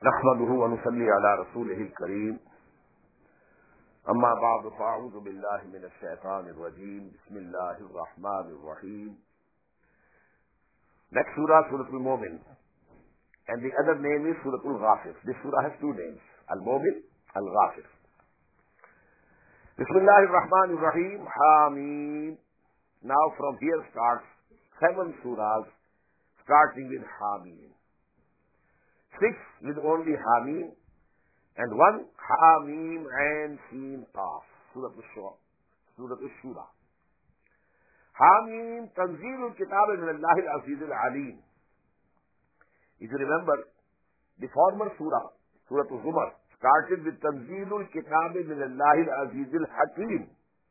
नहमदुहु व नुसल्ली अला रसूलिहिल करीम अम्मा बाद फ़अऊज़ु बिल्लाहि मिनश शैतानिर रजीम बिस्मिल्लाहिर रहमानिर रहीम. Next surah, Suratul Mu'min, and the other name is Suratul Ghafir. This surah has two names, Al-Mu'min, Al-Ghafir. Bismillahir Rahmanir Rahim, Hameen. Now from here starts 7 surahs starting with Hameen. 6 with only Hameen, and 1 Hameen and Seen Qaf. Suratul Shura. Hameen, Tanzilul Kitab min Allahil Azizil Alim. If you remember, the former surah, Suratul Zumar, started with Tanzilul Kitab min Allahil Azizil Hakim.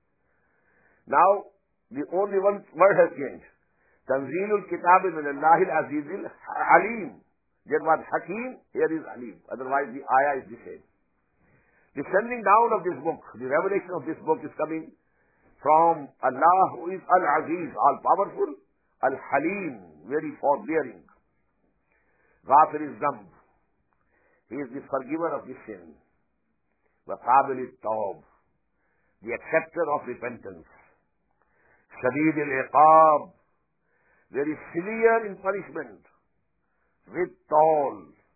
Now, the only one word has changed. Tanzilul Kitab min Allahil Azizil Alim. There was Hakim, here is Alim. Otherwise, the ayah is the same. The sending down of this book, the revelation of this book is coming from Allah, who is Al-Aziz, all-powerful, Al-Halim, very forbearing. Ghafir is Zamb. He is the forgiver of the sin. Waqabil al-Tawb, the acceptor of repentance. Shadid al-Iqab, very severe in punishment. With tall,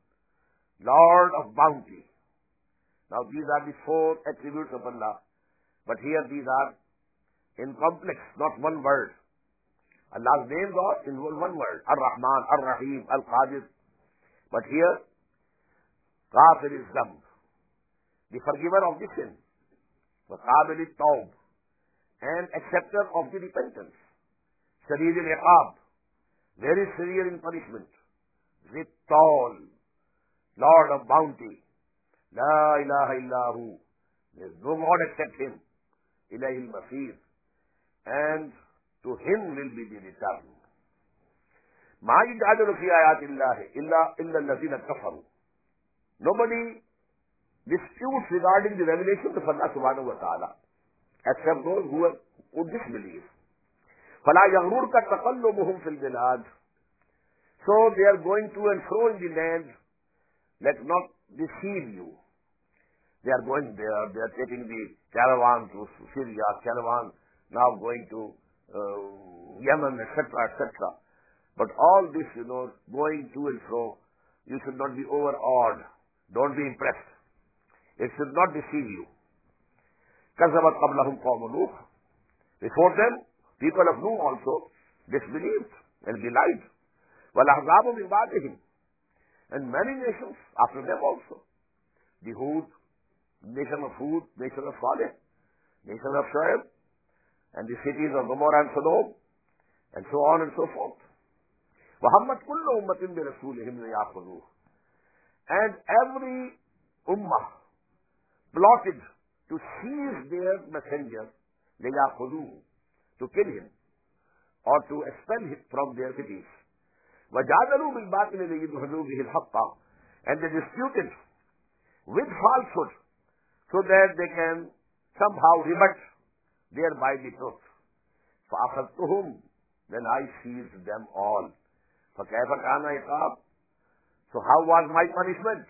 Lord of bounty. Now these are the 4 attributes of Allah. But here these are in complex, not one word. Allah's names are in one word. Ar-Rahman, Ar-Rahim, Al-Qadir. But here, Ghafir is Zamb, the forgiver of the sin. Waqabil al-Tawb, and acceptor of the repentance. Shadid al-Iqab, very severe in punishment. With tall, Lord of bounty. La ilaha illahu. There is no God except Him. Ilayhil Masir. And to Him will be the return. Ma yaj'alu fi ayatillahi illa allazina kafaru. Nobody disputes regarding the revelation of Allah subhanahu wa ta'ala, except those who disbelieve. فَلَا يَغْرُرْكَ تَقَلُّبُهُمْ فِي الْبِلَادِ. So they are going to and fro in the land. Let not deceive you. They are going there. They are taking the caravan to Syria, caravan now going to Yemen, etc., etc. But all this, going to and fro, you should not be overawed. Don't be impressed. It should not deceive you. كَذَّبَتْ قَبْلَهُمْ قَوْمُ نُوحٍ. Before them, people of Nuh also disbelieved and belied. وَالْأَحْزَابُ مِنْ بَعْدِهِمْ. And many nations after them also. The Hud, nation of Hud, nation of Saleh, nation of Shu'aib, and the cities of Gomorrah and Sodom, and so on and so forth. وَهَمَّتْ كُلُّ أُمَّةٍ بِرَسُولِهِمْ لِيَأْخُذُوهُ. And every ummah plotted to seize their messenger, لِيَأْخُذُوهُ, to kill him, or to expel him from their cities. وَجَادَلُوا بِالْبَاطِلِ لِيُدْحِضُوا بِهِ الْحَقَّ. And they disputed with falsehood so that they can somehow rebut thereby the truth. فَأَخَذْتُهُمْ. Then I seized them all. فَكَيْفَ كَانَ عِقَابِ. So how was my punishment?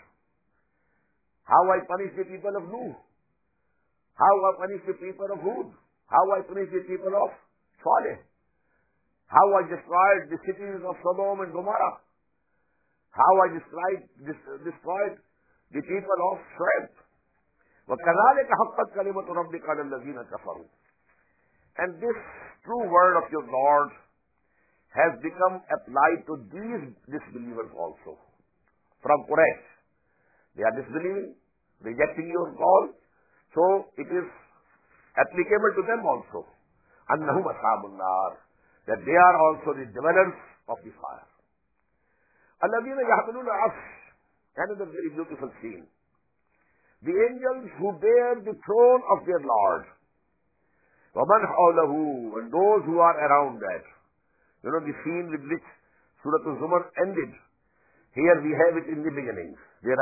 How I punished the people of Nuh? How I punished the people of Hud? How I punished the people of Saleh? How I destroyed the cities of Sodom and Gomorrah. How I destroyed the people of Shu'aib. وَكَذَلِكَ حَقَّتْ كَلِمَةُ رَبِّكَ عَلَى الَّذِينَ كَفَرُوا. And this true word of your Lord has become applied to these disbelievers also. From Quraysh. They are disbelieving, rejecting your call. So it is applicable to them also. أَنَّهُمْ أَصْحَابُ النَّارِ. That they are also the dwellers of the fire. الَّذِينَ يَحْمِلُونَ الْعَرْشَ. Another very beautiful scene. The angels who bear the throne of their Lord. وَمَنْ حَوْلَهُ. And those who are around that. The scene with which Surah Al-Zumar ended. Here we have it in the beginning. There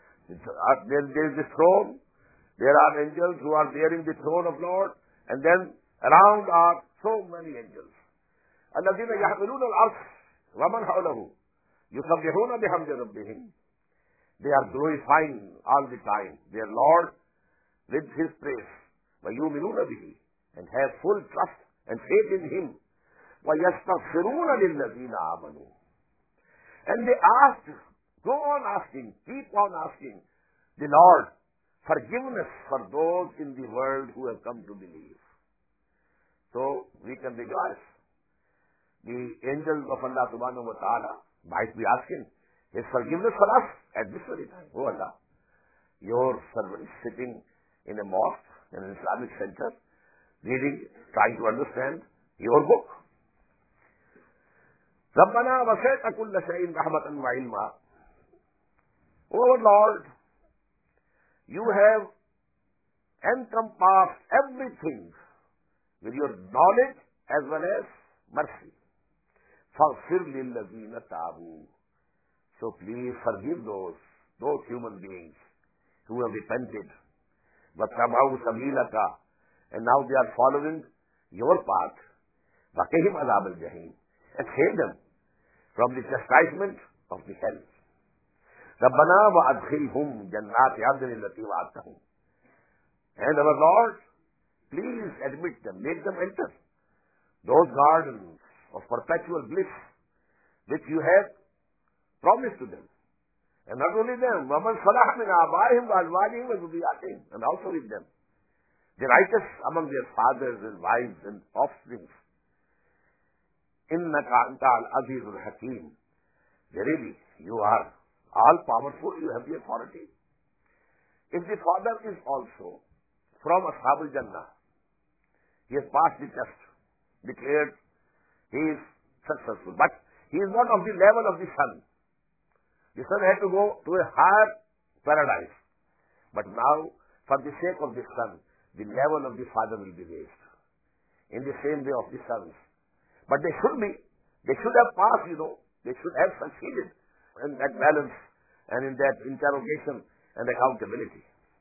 is the throne. There are angels who are bearing the throne of Lord. And then around are so many angels. الذين يحملون العرش ومن حوله يسبحون بحمد ربهم. They are glorifying all the time their Lord with His praise. وَيُؤْمِنُونَ بِهِ, and have full trust and faith in Him. وَيَسْتَغْفِرُونَ لِلَّذِينَ آمَنُوا, and they asked, go on asking, keep on asking the Lord forgiveness for those in the world who have come to believe. So we can rejoice. The angels of Allah subhanahu wa ta'ala might be asking His forgiveness for us at this very time. Oh Allah, your servant is sitting in a mosque, in an Islamic center, reading, trying to understand your book. رَبَّنَا وَسِعْتَ كُلَّ شَيْءٍ رَحْمَةً وَعِلْمًا. Oh Lord, you have encompassed everything with your knowledge as well as mercy. فَاغْفِرْ لِلَّذِينَ تَابُوا. So please forgive those human beings who have repented. وَاتَّبَعُوا سَبِيلَكَ, and now they are following your path. وَقِهِمْ عَذَابَ الْجَحِيمِ, and save them from the chastisement of the hell. رَبَّنَا وَأَدْخِلْهُمْ جَنَّاتِ عَدْنٍ الَّتِي وَعَدتَّهُمْ. And our Lord, please admit them, make them enter those gardens of perpetual bliss which you have promised to them. And not only them, وَمَنْ صَلَحَ مِنْ آبَائِهِمْ وَأَزْوَاجِهِمْ وَذُرِّيَّاتِهِمْ, and also with them, the righteous among their fathers and wives and offspring. إِنَّكَ أَنْتَ الْعَزِيزُ الْحَكِيمُ. Verily, you are all-powerful, you have the authority. If the father is also from Ashab al-Jannah, he has passed the test, declared he is successful, but he is not of the level of the son. The son had to go to a higher paradise. But now, for the sake of the son, the level of the father will be raised. In the same way of the sons. But they should have passed, they should have succeeded in that balance and in that interrogation and accountability.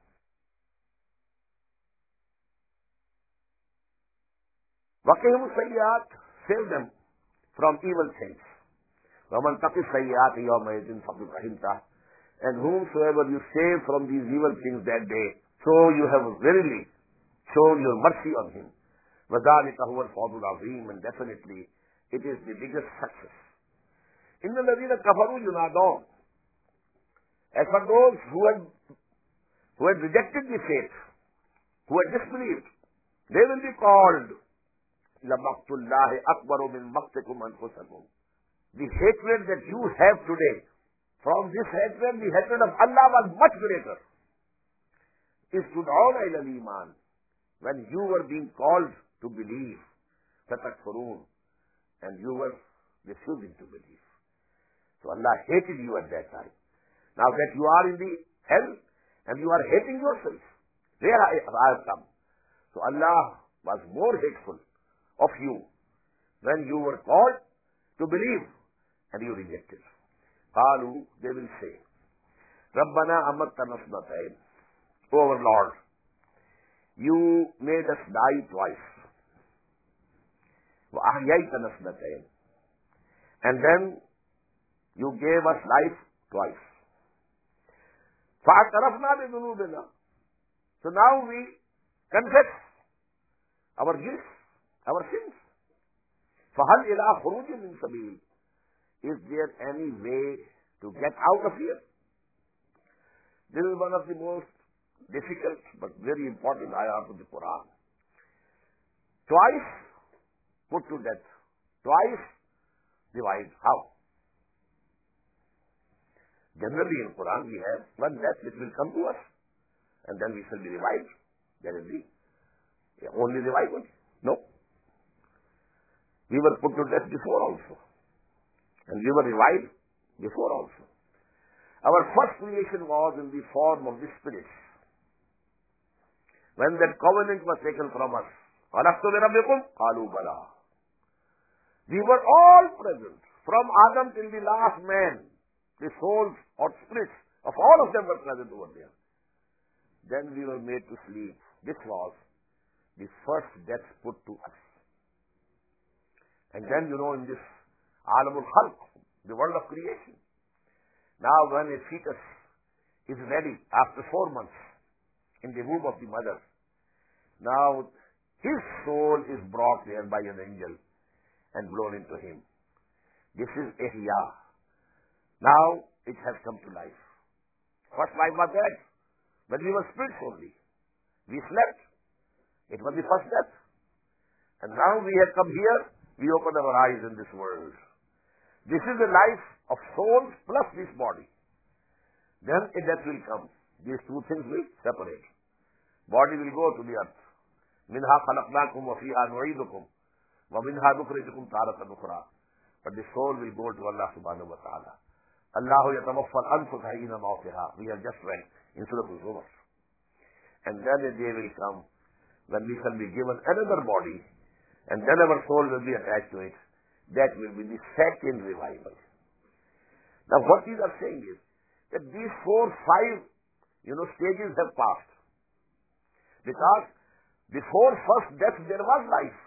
وَقِهِمُ السَّيِّئَاتِ, save them from evil things. وَمَنْ تَقِ السَّيِّئَاتِ يَوْمَئِذٍ فَقَدْ رَحِمْتَهُ, and whomsoever you save from these evil things that day, so you have verily shown your mercy on him. وَذَلِكَ هُوَ الْفَوْزُ الْعَظِيمُ, and definitely it is the biggest success. إِنَّ الَّذِينَ كَفَرُوا يُنَادَوْنَ, as for those who had rejected the faith, who had disbelieved, they will be called لَمَقْتُ اللَّهِ أَكْبَرُ مِنْ مَقْتِكُمْ أَنفُسَكُمْ. The hatred that you have today, from this hatred, the hatred of Allah was much greater. إِذْ تُدْعَوْنَ إِلَى الْإِيمَانِ, when you were being called to believe, فَتَكْفُرُونَ, and you were refusing to believe. So Allah hated you at that time. Now that you are in the hell and you are hating yourself, there I have come. So Allah was more hateful of you when you were called to believe and you rejected. قالوا, they will say, رَبَّنَا أَمَتَّنَا اثْنَتَيْنِ, O our Lord, you made us die twice. وَأَحْيَيْتَنَا اثْنَتَيْنِ, and then you gave us life twice. فَاعْتَرَفْنَا بِذُنُوبِنَا, so now we confess our guilt, our sins. فَهَلْ إِلَىٰ خُرُوجٍ مِّن سَبِيلٍ, is there any way to get out of here? This is one of the most difficult but very important ayat of the Quran. Twice put to death, twice divide. How? Generally in Quran we have one death which will come to us and then we shall be revived. That is the only revival. No. We were put to death before also. And we were revived before also. Our first creation was in the form of the spirits. When that covenant was taken from us, أَلَسْتُ بِرَبِّكُمْ قَالُوا بَلَىٰ, we were all present, from Adam till the last man. The souls or spirits of all of them were present over there. Then we were made to sleep. This was the first death put to us. And then, in this Alamul Khalq, the world of creation, now when a fetus is ready after 4 months in the womb of the mother. Now, his soul is brought there by an angel and blown into him. This is Ihya. Now, it has come to life. First life was dead, when we were spirits only. We slept. It was the first death. And now we have come here, we open our eyes in this world. This is the life of souls plus this body. Then a death will come. These two things will separate. Body will go to the earth. Minha khalaqnakum wa fiha nu'idukum wa minha nukhrijukum taratan ukhra. But the soul will go to Allah subhanahu wa ta'ala. Allahu yatawaffa al-anfusa hina mawtiha. We have just read in Surah Al-Zumar. And then a day will come when we shall be given another body, and then our soul will be attached to it. That will be the second revival. Now what these are saying is that these 4, 5, stages have passed. Because before first death there was life.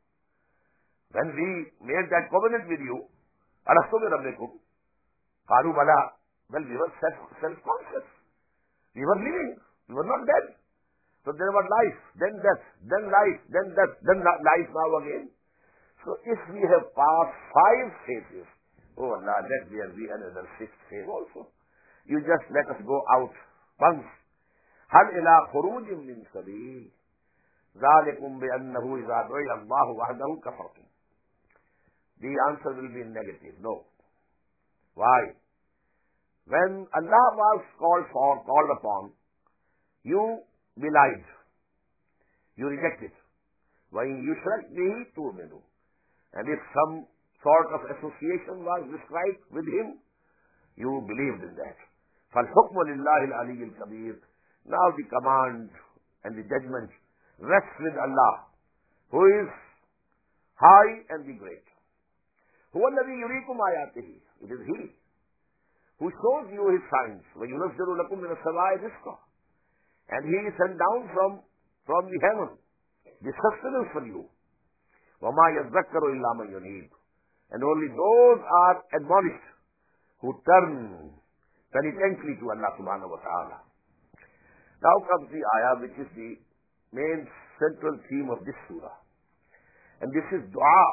When we made that covenant with you, Alastu bi Rabbikum, Qalu Bala, well, we were self-conscious. We were living. We were not dead. So there was life, then death, then life, then death, then life now again. So if we have passed 5 phases, oh Allah, let there be another 6th phase also. You just let us go out once. هل إلى خروج من سبيل ذلكم بأنه إذا دعي الله وحده كفرتم. The answer will be negative. No. Why? When Allah was called upon, you belied. You rejected. وَإِنْ يُشْرَكْ بِهِ تُؤْمِنُوا. And if some sort of association was described with him, you believed in that. فَالْحُكْمُ لِلَّهِ الْعَلِيِّ الْكَبِيرِ. Now the command and the judgment rests with Allah, who is high and the great. هُوَ الَّذِي يُرِيكُمْ آيَاتِهِ. It is He who shows you His signs. وَيُنَزِّلُ لَكُم مِّنَ السَّمَاءِ رِزْقًا. And He sent down from the heaven the sustenance for you. وَمَا يَذَّكَّرُ إِلَّا مَن يُنِيبُ. And only those are admonished who turn penitently to Allah subhanahu wa ta'ala. Now comes the ayah which is the main central theme of this surah. And this is dua.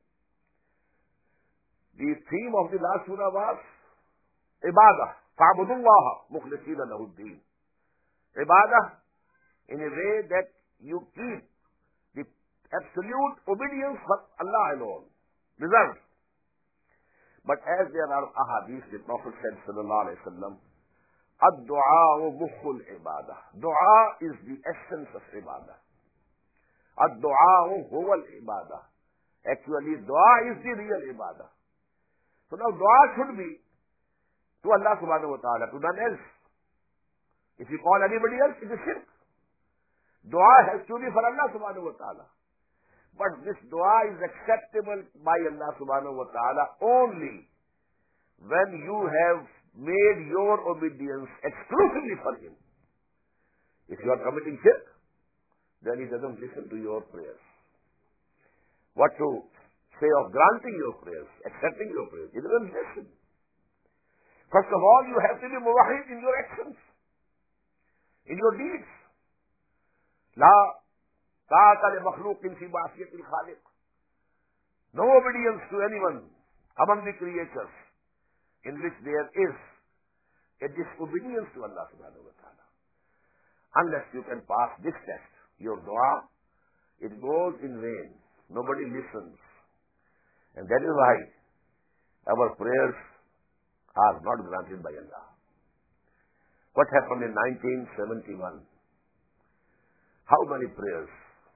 The theme of the last surah was ibadah. فَعْبُدُ اللَّهَ مُخْلِصِينَ لَهُ الدِّينَ. Ibadah in a way that you keep the absolute obedience for Allah alone. Reserved. But as there are ahadith, the Prophet said, sallallahu alayhi wa sallam, ad-du'a mukhul ibadah. Dua is the essence of ibadah. Ad-du'a huwa al-ibadah. Actually, dua is the real ibadah. So now dua should be to Allah subhanahu wa ta'ala, to none else. If you call anybody else, it is shirk. Dua has to be for Allah subhanahu wa ta'ala. But this dua is acceptable by Allah subhanahu wa ta'ala only when you have made your obedience exclusively for Him. If you are committing shirk, then He doesn't listen to your prayers. What to say of granting your prayers, accepting your prayers? He doesn't listen. First of all, you have to be muwahhid in your actions, in your deeds. La ta'ata li makhluqin fi ma'siyatil khaliq. No obedience to anyone among the creatures in which there is a disobedience to Allah subhanahu wa ta'ala. Unless you can pass this test, your dua, it goes in vain. Nobody listens. And that is why our prayers are not granted by Allah. What happened in 1971? How many prayers?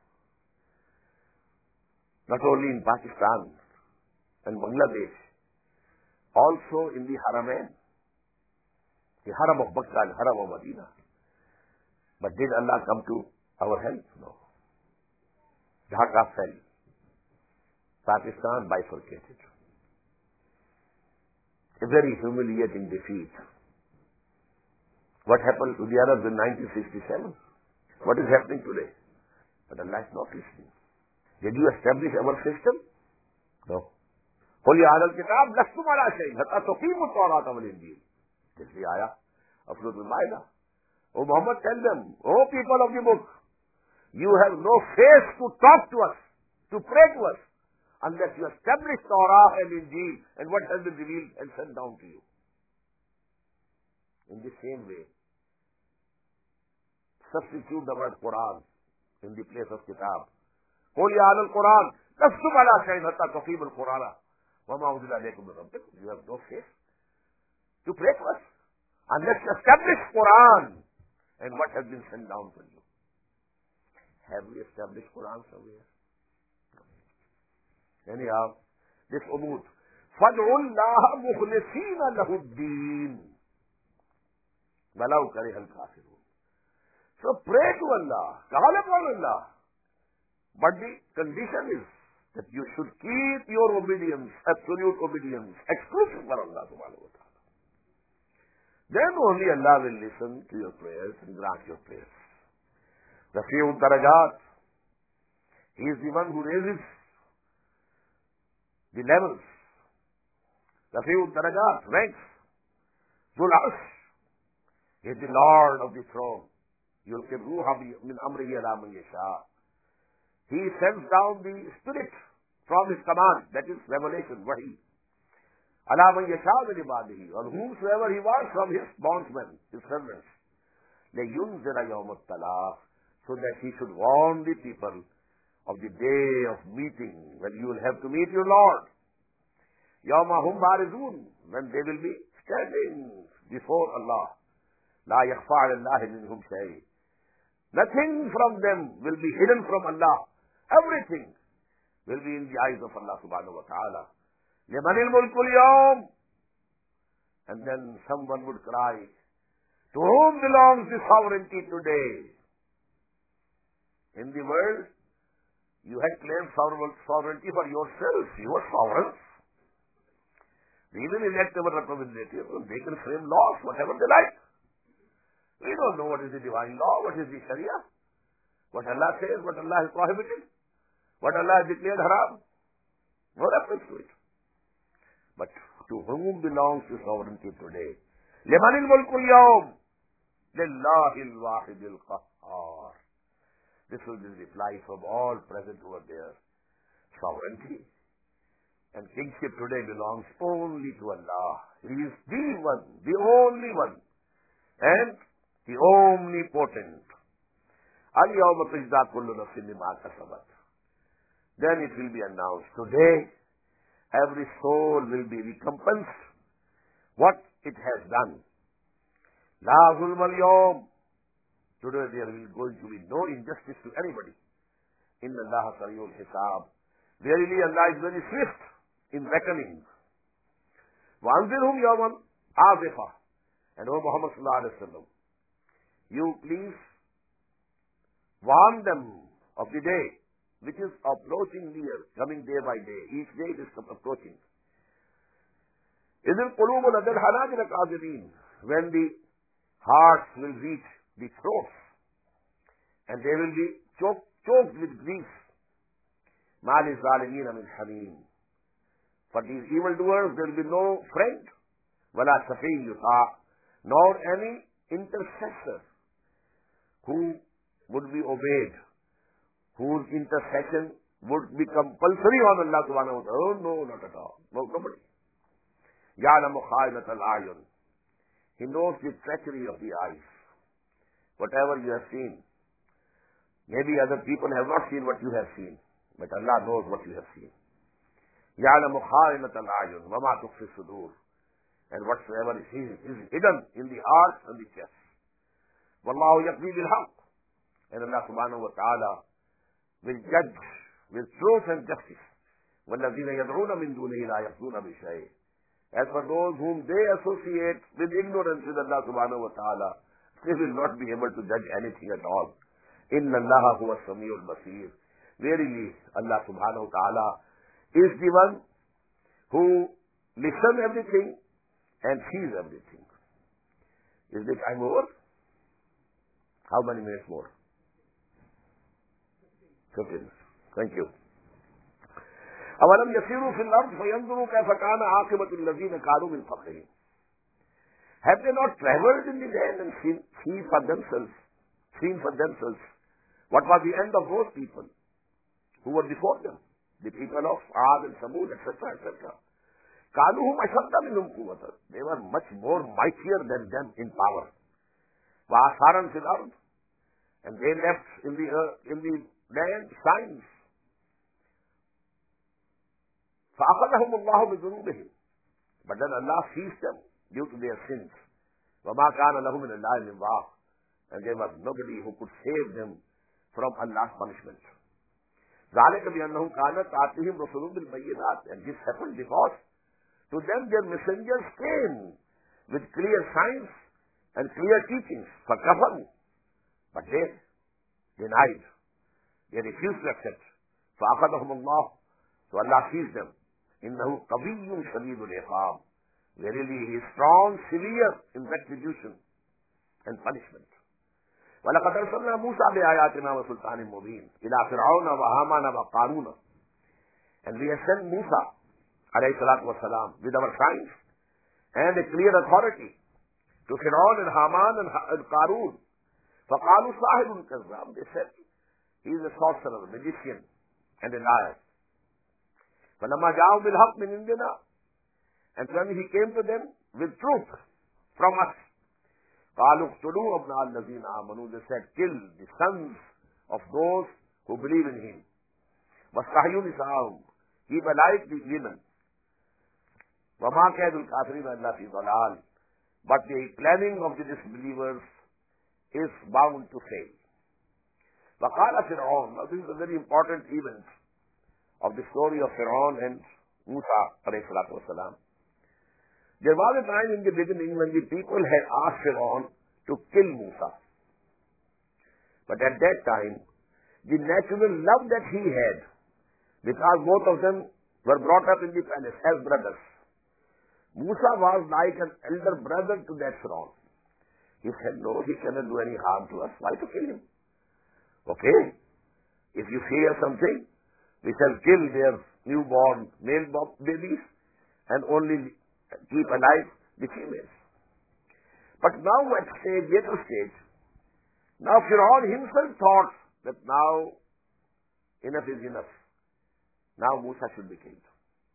Not only in Pakistan and Bangladesh, also in the Haramain, the Haram of Makkah and Haram of Medina. But did Allah come to our help? No. Dhaka fell. Pakistan bifurcated. A very humiliating defeat. What happened to the Arabs in 1967? What is happening today? But Allah is not listening. Did you establish our system? No. قُلْ يَا أَهْلَ الْكِتَابِ لَسْتُمْ عَلَىٰ شَيْءٍ حَتَّىٰ تُقِيمُوا التَّوْرَاةَ وَالْإِنْجِيلَ. This is the ayah. of Surah Al-Ma'idah. O Muhammad, tell them, O people of the book, you have no face to talk to us, to pray to us, unless you establish Torah and Injil and what has been revealed and sent down to you. In the same way, substitute the word Quran in the place of Kitab. قُلْ يَا أَهْلَ الْقُرْآنِ لَسْتُمْ عَلَىٰ شَيْءٍ حَتَّىٰ تُقِيمُوا الْقُرْآنَ وَمَا أُنزِلَ إِلَيْكُم مِّن رَّبِّكُمْ. You have no face to pray to us unless you establish Quran and what has been sent down to you. Have we established Quran somewhere? Anyhow, this umud. فَادْعُوا اللَّهَ مُخْلِصِينَ لَهُ الدِّينَ وَلَوْ كَرِهَ الْكَافِرُونَ. So pray to Allah, call upon Allah. But the condition is that you should keep your obedience, absolute obedience, exclusive for Allah subhanahu wa ta'ala. Then only Allah will listen to your prayers and grant your prayers. Rafi'ud Darajat, He is the one who raises the levels. Rafi'ud Darajat, ranks. Zul Arsh, He is the Lord of the throne. Yulqi ruha min amrihi ala man yasha. He sends down the Spirit from His command, that is revelation, wahi. Ala man yasha min ibadihi, on whomsoever He wants from His bondsmen, His servants. لَيُنْزِرَ يَوْمَ الطَّلَاقِ, so that He should warn the people of the day of meeting, when you will have to meet your Lord. يَوْمَ هُمْ بَارِزُونَ, when they will be standing before Allah. لَا يَخْفَى عَلَى اللَّهِ مِنْهُمْ شَيْءٍ. Nothing from them will be hidden from Allah. Everything will be in the eyes of Allah subhanahu wa ta'ala. لِمَنِ الْمُلْكُ الْيَوْمِ. And then someone would cry, to whom belongs the sovereignty today? In the world, you had claimed sovereignty for yourself. You were sovereigns. We will elect our representatives and they can frame laws, whatever they like. We don't know what is the divine law, what is the Sharia, what Allah says, what Allah has prohibited, what Allah has declared haram. No reference to it. But to whom belongs the sovereignty today? لِمَنِ الْمُلْكُ الْيَوْمِ لِلَّهِ الْوَاحِدِ الْقَهَّارِ. This will be the reply from all present over there. Sovereignty and kingship today belongs only to Allah. He is the one, the only one, and the omnipotent. الْيَوْمَ تُجْزَى كُلُّ نَفْسٍ بِمَا كَسَبَتْ. Then it will be announced, today every soul will be recompensed what it has done. لَا ظُلْمَ الْيَوْمِ. Today there is going to be no injustice to anybody. إِنَّ اللَّهَ سَرِيعُ الْحِسَابِ. Verily Allah is very swift in reckoning. وَأَنذِرْهُمْ يَوْمًا آزِفًا. And O Muhammad sallallahu alaihi wasallam, you please warn them of the day which is approaching near, coming day by day. Each day it is approaching. إِذِ الْقُلُوبُ لَدَى الْحَنَاجِرِ كَاظِمِينَ. When the hearts will reach the throats and they will be choked with grief. مَا لِلظَّالِمِينَ مِنْ حَمِيمٍ. For these evildoers there will be no friend, وَلَا شَفِيعٍ يُطَاعُ, nor any intercessor who would be obeyed, whose intercession would be compulsory on Allah subhanahu wa ta'ala. Oh no, not at all. No, nobody. يَعْلَمُ خَائِنَةَ الْأَعْيُنِ. He knows the treachery of the eyes. Whatever you have seen, maybe other people have not seen what you have seen, but Allah knows what you have seen. يَعْلَمُ خَائِنَةَ الْأَعْيُنِ وَمَا تُخْفِي الصُّدُورُ. And whatsoever is hidden in the heart and the chest. وَاللَّهُ يَقْضِي بِالْحَقِّ. And Allah subhanahu wa ta'ala will judge with truth and justice. وَالَّذِينَ يَدْعُونَ مِن دُونِهِ لَا يَقْضُونَ بِشَيْءٍ. As for those whom they associate with ignorance with Allah subhanahu wa ta'ala, they will not be able to judge anything at all. إِنَّ اللَّهَ هُوَ السَّمِيعُ الْبَصِيرُ. Verily, Allah subhanahu wa ta'ala is the one who listens everything and sees everything. Is the time over? How many minutes more? 15. Thank you. أَوَلَمْ يَسِيرُوا فِي الْأَرْضِ فَيَنْظُرُوا كَيْفَ كَانَ عَاقِبَةُ الَّذِينَ كَانُوا مِنْ قَبْلِهِمْ. Have they not traveled in the land and seen for themselves what was the end of those people who were before them? The people of Ad and Samud, etc., etc. Kanuhum ashadda minhum quwwatan. They were much more mightier than them in power. Va'asaran fil ard. And they left in the land signs. فَأَخَذَهُمُ اللَّهُ بِذُنُوبِهِمْ. But then Allah seized them due to their sins. وَمَا كَانَ لَهُ مِنَ اللَّهِ مِنْ وَاقٍ. And there was nobody who could save them from Allah's punishment. ذَلِكَ بِأَنَّهُمْ كَانَتْ تَأْتِيهِمْ رُسُلُهُم بِالْبَيِّنَاتِ. And this happened because to them their messengers came with clear signs and clear teachings. فَكَفَرُوا. But they denied. They refused to accept. فَأَخَذَهُمُ اللَّهُ. So Allah seized them. إِنَّهُ قَوِيٌّ شَدِيدُ الْعِقَابِ. Verily he is strong, severe in retribution and punishment. وَلَقَدْ أَرْسَلْنَا مُوسَى بِآيَاتِنَا وَسُلْطَانٍ مُبِينٍ إِلَى فِرْعَوْنَ وَهَامَانَ وَقَارُونَ. And we have sent Musa alayhi salatu wasalam with our signs and a clear authority to Fir'aun and Haman and Qarun. فَقَالُوا صَاحِبٌ كَذَّابٌ. They said, he is a sorcerer, a magician, and a liar. فَلَمَّا جَاءَهُم بِالْحَقِّ مِنْ عِنْدِنَا. And when he came to them with truth from us, قَالُوا اقْتُلُوا أَبْنَاءَ الَّذِينَ آمَنُوا. They said, kill the sons of those who believe in him. وَاسْتَحْيُوا نِسَاءَهُمْ. Keep alive the women. وَمَا كَيْدُ الْكَافِرِينَ إِلَّا فِي ضَلَالٍ. But the planning of the disbelievers is bound to fail. وَقَالَ فِرْعَوْنَ. Now this is a very important event of the story of Fir'aun and Musa alayhi salatu wasalam. There was a time in the beginning when the people had asked Fir'aun to kill Musa. But at that time, the natural love that he had, because both of them were brought up in the palace as brothers, Musa was like an elder brother to that Fir'aun. He said, no, he cannot do any harm to us. Why to kill him? Okay, if you fear something, we shall kill their newborn male babies and only keep alive the females. But now at later stage, now Fir'aun himself thought that now enough is enough. Now Musa should be killed.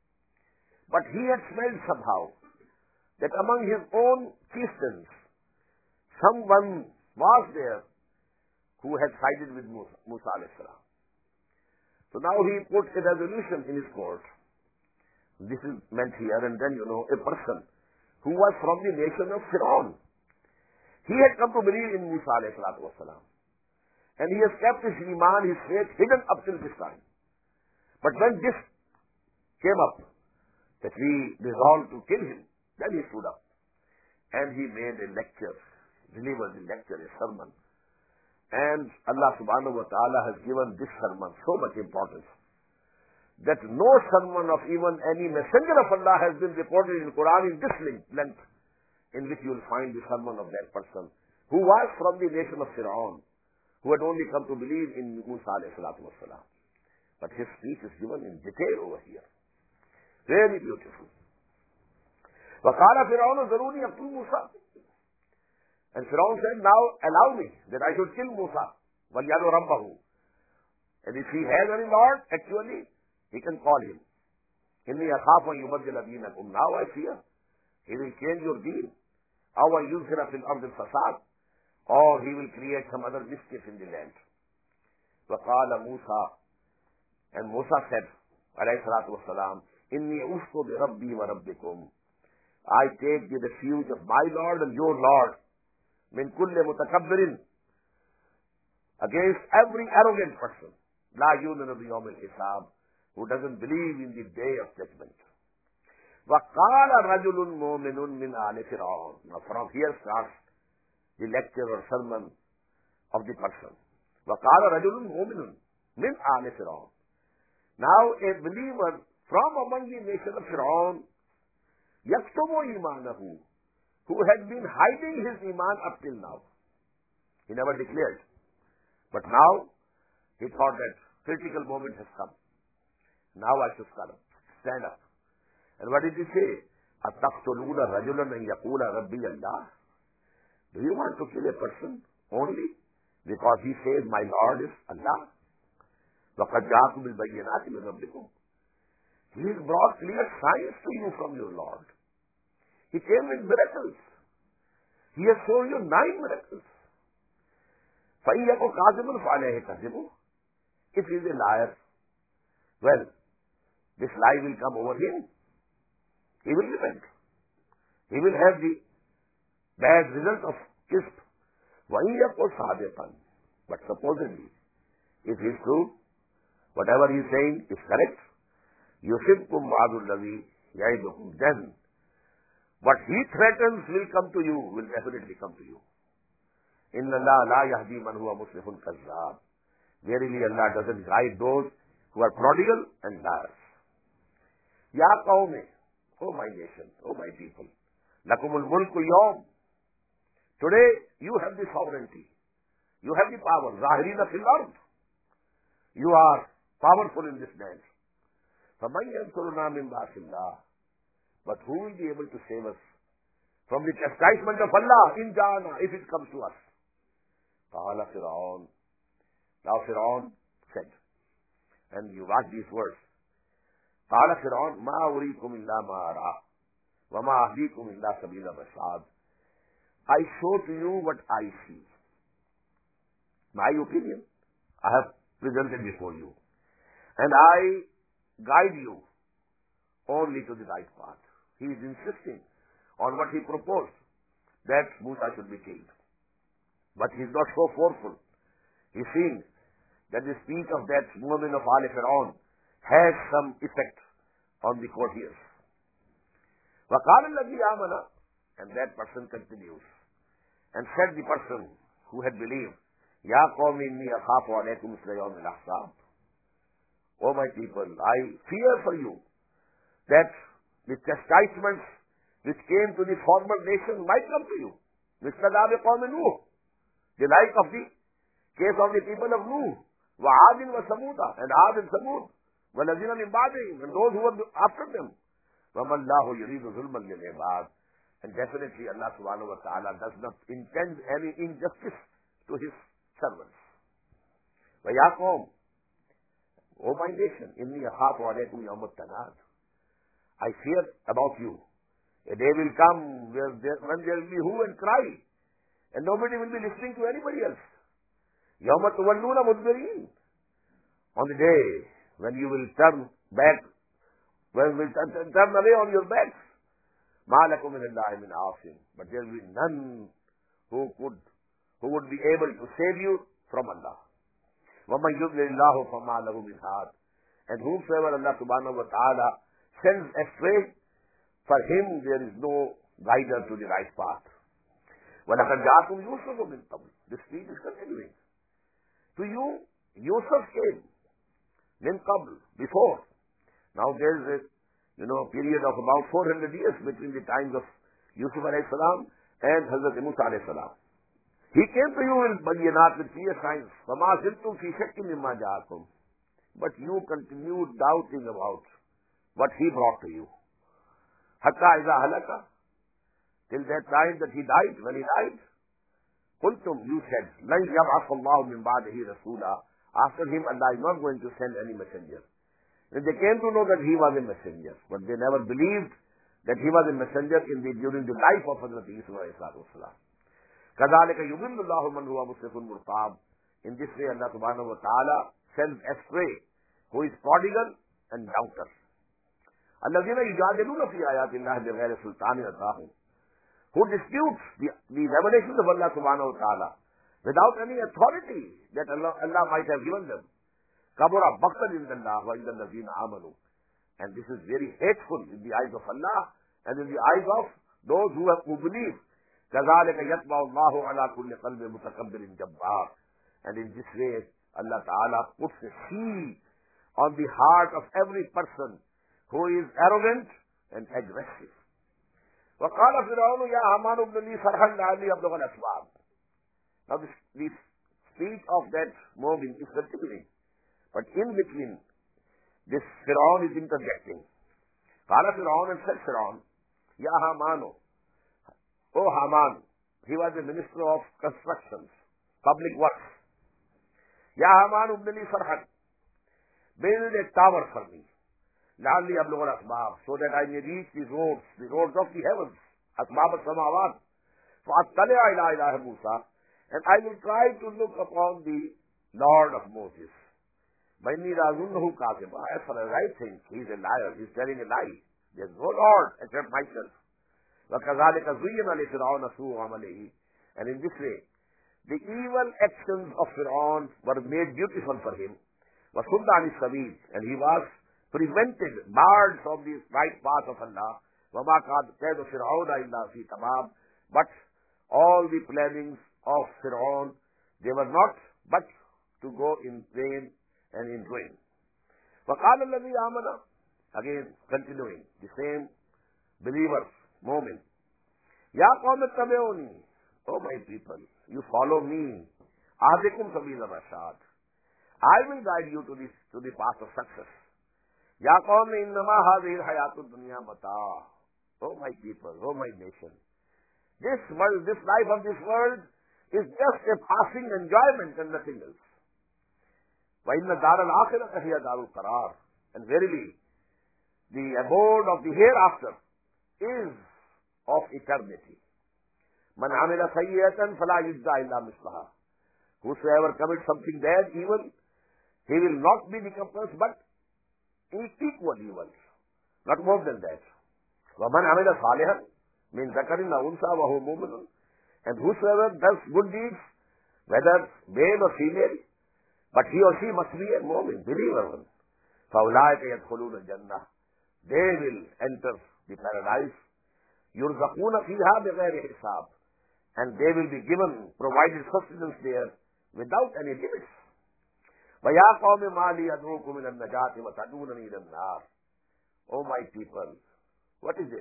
But he had smelled somehow that among his own chieftains, someone was there who had sided with Musa alayhi salam. So now he put a resolution in his court. This is meant here, and then a person who was from the nation of Fir'aun. He had come to believe in Musa alayhi salatu wasalam. And he has kept his iman, his faith hidden up till this time. But when this came up, that we resolved to kill him, then he stood up. And he made a lecture, delivered a lecture, a sermon. And Allah subhanahu wa ta'ala has given this sermon so much importance that no sermon of even any messenger of Allah has been reported in the Quran in this length, in which you will find the sermon of that person who was from the nation of Fir'aun, who had only come to believe in Musa alayhi salatu wasalam. But his speech is given in detail over here. Very beautiful. وَقَالَ فِرْعَوْنُ ذَرُونِي أَقْتُلْ مُوسَى. And Fir'aun said, now allow me that I should kill Musa. وَلْيَدْعُ رَبَّهُ. And if he has any Lord, actually, he can call him. إِنِّي أَخَافُ أَن يُبَدِّلَ دِينَكُمْ. Now I fear he will change your deen. أَوْ أَن يُظْهِرَ فِي الْأَرْضِ الْفَسَادِ. Or he will create some other mischief in the land. وَقَالَ مُوسَى. And Musa said, alayhi salatu wasalam, إِنِّي أُوصُ بِرَبِّي وَرَبِّكُمْ. I take the refuge of my Lord and your Lord, min kulli mutakabbirin, against every arrogant person, la yuminu bi yawm al-hisab, who doesn't believe in the day of judgment. وَقَالَ رَجُلٌ مُؤْمِنٌ مِنْ آلِ فِرْعَوْنَ. Now from here starts the lecture or sermon of the person. وَقَالَ رَجُلٌ مُؤْمِنٌ مِنْ آلِ فِرْعَوْنَ. Now a believer from among the nation of Fir'aun, يَكْتُمُ إِيمَانَهُ, who had been hiding his iman up till now. He never declared. But now, he thought that critical moment has come. Now I should stand up. And what did he say? أَتَقْتُلُونَ رَجُلًا أَن يَقُولَ رَبِّيَ اللَّهُ. Do you want to kill a person only because he says, my Lord is Allah? وَقَدْ جَاءَكُمْ بِالْبَيِّنَاتِ مِنْ رَبِّكُمْ. He has brought clear signs to you from your Lord. He came with miracles. He has shown you 9 miracles. فَإِنْ يَكُ كَاذِبٌ فَعَلَيْهِ كَذِبُ. If he is a liar, well, this lie will come over him. He will repent. He will have the bad result of kisp. وَإِنْ يَكُ صَادِقًا. But supposedly, if he is true, whatever he is saying is correct, يُصِبْكُمْ وَعْدُ الَّذِي يَعِدُكُمْ. Then, what he threatens will come to you, will definitely come to you. إِنَّ اللَّهَ لَا يَهْدِي مَنْ هُوَ مُسْرِفٌ كَذَّابٌ. Verily Allah doesn't guide those who are prodigal and liars. Ya qawmi, O my nation, O my people, lakumul mulku yawm. Today you have the sovereignty. You have the power. Zahirina fil ard. You are powerful in this land. فَمَنْ يَنْصُرُنَا مِنْ بَأْسِ اللَّهِ. But who will be able to save us from the chastisement of Allah in Jana if it comes to us? قَالَ فِرْعَوْنَ. Now Fir'aun said, and you watch these words. قَالَ فِرْعَوْنَ مَا أُرِيكُمْ إِلَّا مَا أَرَى وَمَا أَهْدِيكُمْ إِلَّا سَبِيلَ الرَّشَادِ. I show to you what I see. My opinion I have presented before you. And I guide you only to the right path. He is insisting on what he proposed, that Musa should be killed. But he is not so forceful. He is seeing that the speech of that woman of Ali Fir'aun has some effect on the courtiers. وَقَالَ الَّذِي آمَنَ. And that person continues. And said the person who had believed, يَا قَوْمِ إِنِّي أَخَافُ عَلَيْكُمْ مِثْلَ يَوْمِ الْأَحْزَابِ. O my people, I fear for you that the chastisements which came to the former nation might come to you. مِثْلَ دَابِ قَوْمِ نُوحٍ. The like of the case of the people of Nuh, وَعَادٍ وَثَمُودَ, and Ad and Samud, وَالَّذِينَ مِنْ بَعْدِهِمْ, and those who were after them. وَمَا اللَّهُ يُرِيدُ ظُلْمًا لِلْعِبَادِ. And definitely Allah subhanahu wa ta'ala does not intend any injustice to his servants. وَيَا قَوْمِ, O my nation, إِنِّي أَخَافُ عَلَيْكُمْ يَوْمَ التَّنَادِ. I fear about you. A day will come when there will be hue and cry, and nobody will be listening to anybody else. يَوْمَ تُوَلُّونَ مُدْبِرِينَ. On the day when you will turn back, when you will turn away on your backs. مَا لَكُمْ مِنَ اللَّهِ مِنْ عَاصِمٍ. But there will be none who would be able to save you from Allah. وَمَنْ يُضْلِلِ اللَّهُ فَمَا لَهُ مِنْ هَادٍ. And whomsoever Allah subhanahu wa ta'ala sends astray, for him there is no guider to the right path. وَلَقَدْ جَاءَكُمْ يُوسُفُ مِنْ قَبْلُ. This speech is continuing. To you, Yusuf came. Min qabl, before. Now there is a period of about 400 years between the times of Yusuf alayhi salam and Hazrat Musa alayhi salam. He came to you with bayyinat, with clear signs. فَمَا زِلْتُمْ فِي شَكٍّ مِمَّا جَاءَكُمْ. But you continued doubting about what he brought to you. حَتَّى إِذَا هَلَكَ. Till that time that he died, when he died. قُلْتُمْ, you said, لَنْ يَبْعَثَ اللَّهُ مِنْ بَعْدِهِ رَسُولًا. After him, Allah is not going to send any messenger. And they came to know that he was a messenger, but they never believed that he was a messenger during the life of Hazrat Yusuf alayhi salam. كَذَلِكَ يُضِلُّ اللَّهُ مَنْ هُوَ مُسْرِفٌ مُرْتَابٌ. In this way, Allah subhanahu wa ta'ala sends astray who is prodigal and doubter. الَّذِينَ يُجَادِلُونَ فِي آيَاتِ اللَّهِ بِغَيْرِ سُلْطَانٍ أَتَاهُمْ. Who disputes the revelations of Allah subhanahu wa ta'ala without any authority that Allah might have given them. كَبُرَ مَقْتًا عِندَ اللَّهِ وَعِندَ الَّذِينَ آمَنُوا. And this is very hateful in the eyes of Allah and in the eyes of those who believe. كَذَلِكَ يَطْبَعُ اللَّهُ عَلَى كُلِّ قَلْبٍ مُتَكَبِّرٍ جَبَّارٍ. And in this way, Allah Ta'ala puts a seal on the heart of every person who is arrogant and aggressive. وَقَالَ فِرْعَوْنُ يَا هَامَانُ ابْنِ لِي صَرْحًا لَعَلِّي أَبْلُغُ الْأَسْبَابَ. Now this speech of that Mu'min is continuing. But in between, this Fir'aun is interjecting. قَالَ فِرْعَوْنُ, and said Fir'aun, Ya Hamano, O Haman, he was the minister of constructions, public works. Ya Haman ubnili sarhan, build a tower for me. La'alli ablugh al-asbab, so that I may reach the roads of the heavens, asbab al-samawat. فَأَطَّلِعَ إِلَىٰ إِلَٰهِ Musa, and I will try to look upon the Lord of Moses. وَإِنِّي لَأَظُنُّهُ كَاذِبًا. As far as I think, he is a liar, he is telling a lie. There is no Lord except myself. وَكَذَلِكَ زُيِّنَ لِفِرْعَوْنَ سُوءُ عَمَلِهِ. And in this way, the evil actions of Fir'aun were made beautiful for him. وَصُدَّ عَنِ السَّبِيلِ, and he was prevented, barred from the right path of Allah. وَمَا كَيْدُ فِرْعَوْنَ إِلَّا فِي تَمَامٍ. But all the plannings of Fir'aun, they were not but to go in vain and in ruin. وَقَالَ الَّذِي آمَنَ, again continuing, the same believers moment. Ya qawm ittabi'uni, O my people, you follow me. Ahdikum sabila rashad. I will guide you to the path of success. Ya qawm innama hadhihi al-hayatu ad-dunya mata'. O my people, O my nation, this world, this life of this world is just a passing enjoyment and nothing else. وَإِنَّ دَارَ الْآخِرَةَ هِيَ دَارُ الْقَرَارِ. And verily, the abode of the hereafter is of eternity. مَنْ عَمِلَ سَيِّئَةً فَلَا يُجْزَى إِلَّا مِثْلَهَا. Whosoever commits something bad, evil, he will not be recompensed but equal evil, not more than that. وَمَنْ عَمِلَ صَالِحًا min zakarin aw unsa wa huwa mu'min, and whosoever does good deeds, whether male or female, but he or she must be a mu'min, believer. فَأُولَٰئِكَ يَدْخُلُونَ الْجَنَّةَ, they will enter the paradise. يُرْزَقُونَ فِيهَا بِغَيْرِ حِسَابٍ, and they will be given, provided sustenance there without any limits. وَيَا قَوْمِ مَا لِي أَدْعُوكُمْ إِلَى النَّجَاةِ وَتَدْعُونَنِي إِلَى النَّارِ. O my people, what is it?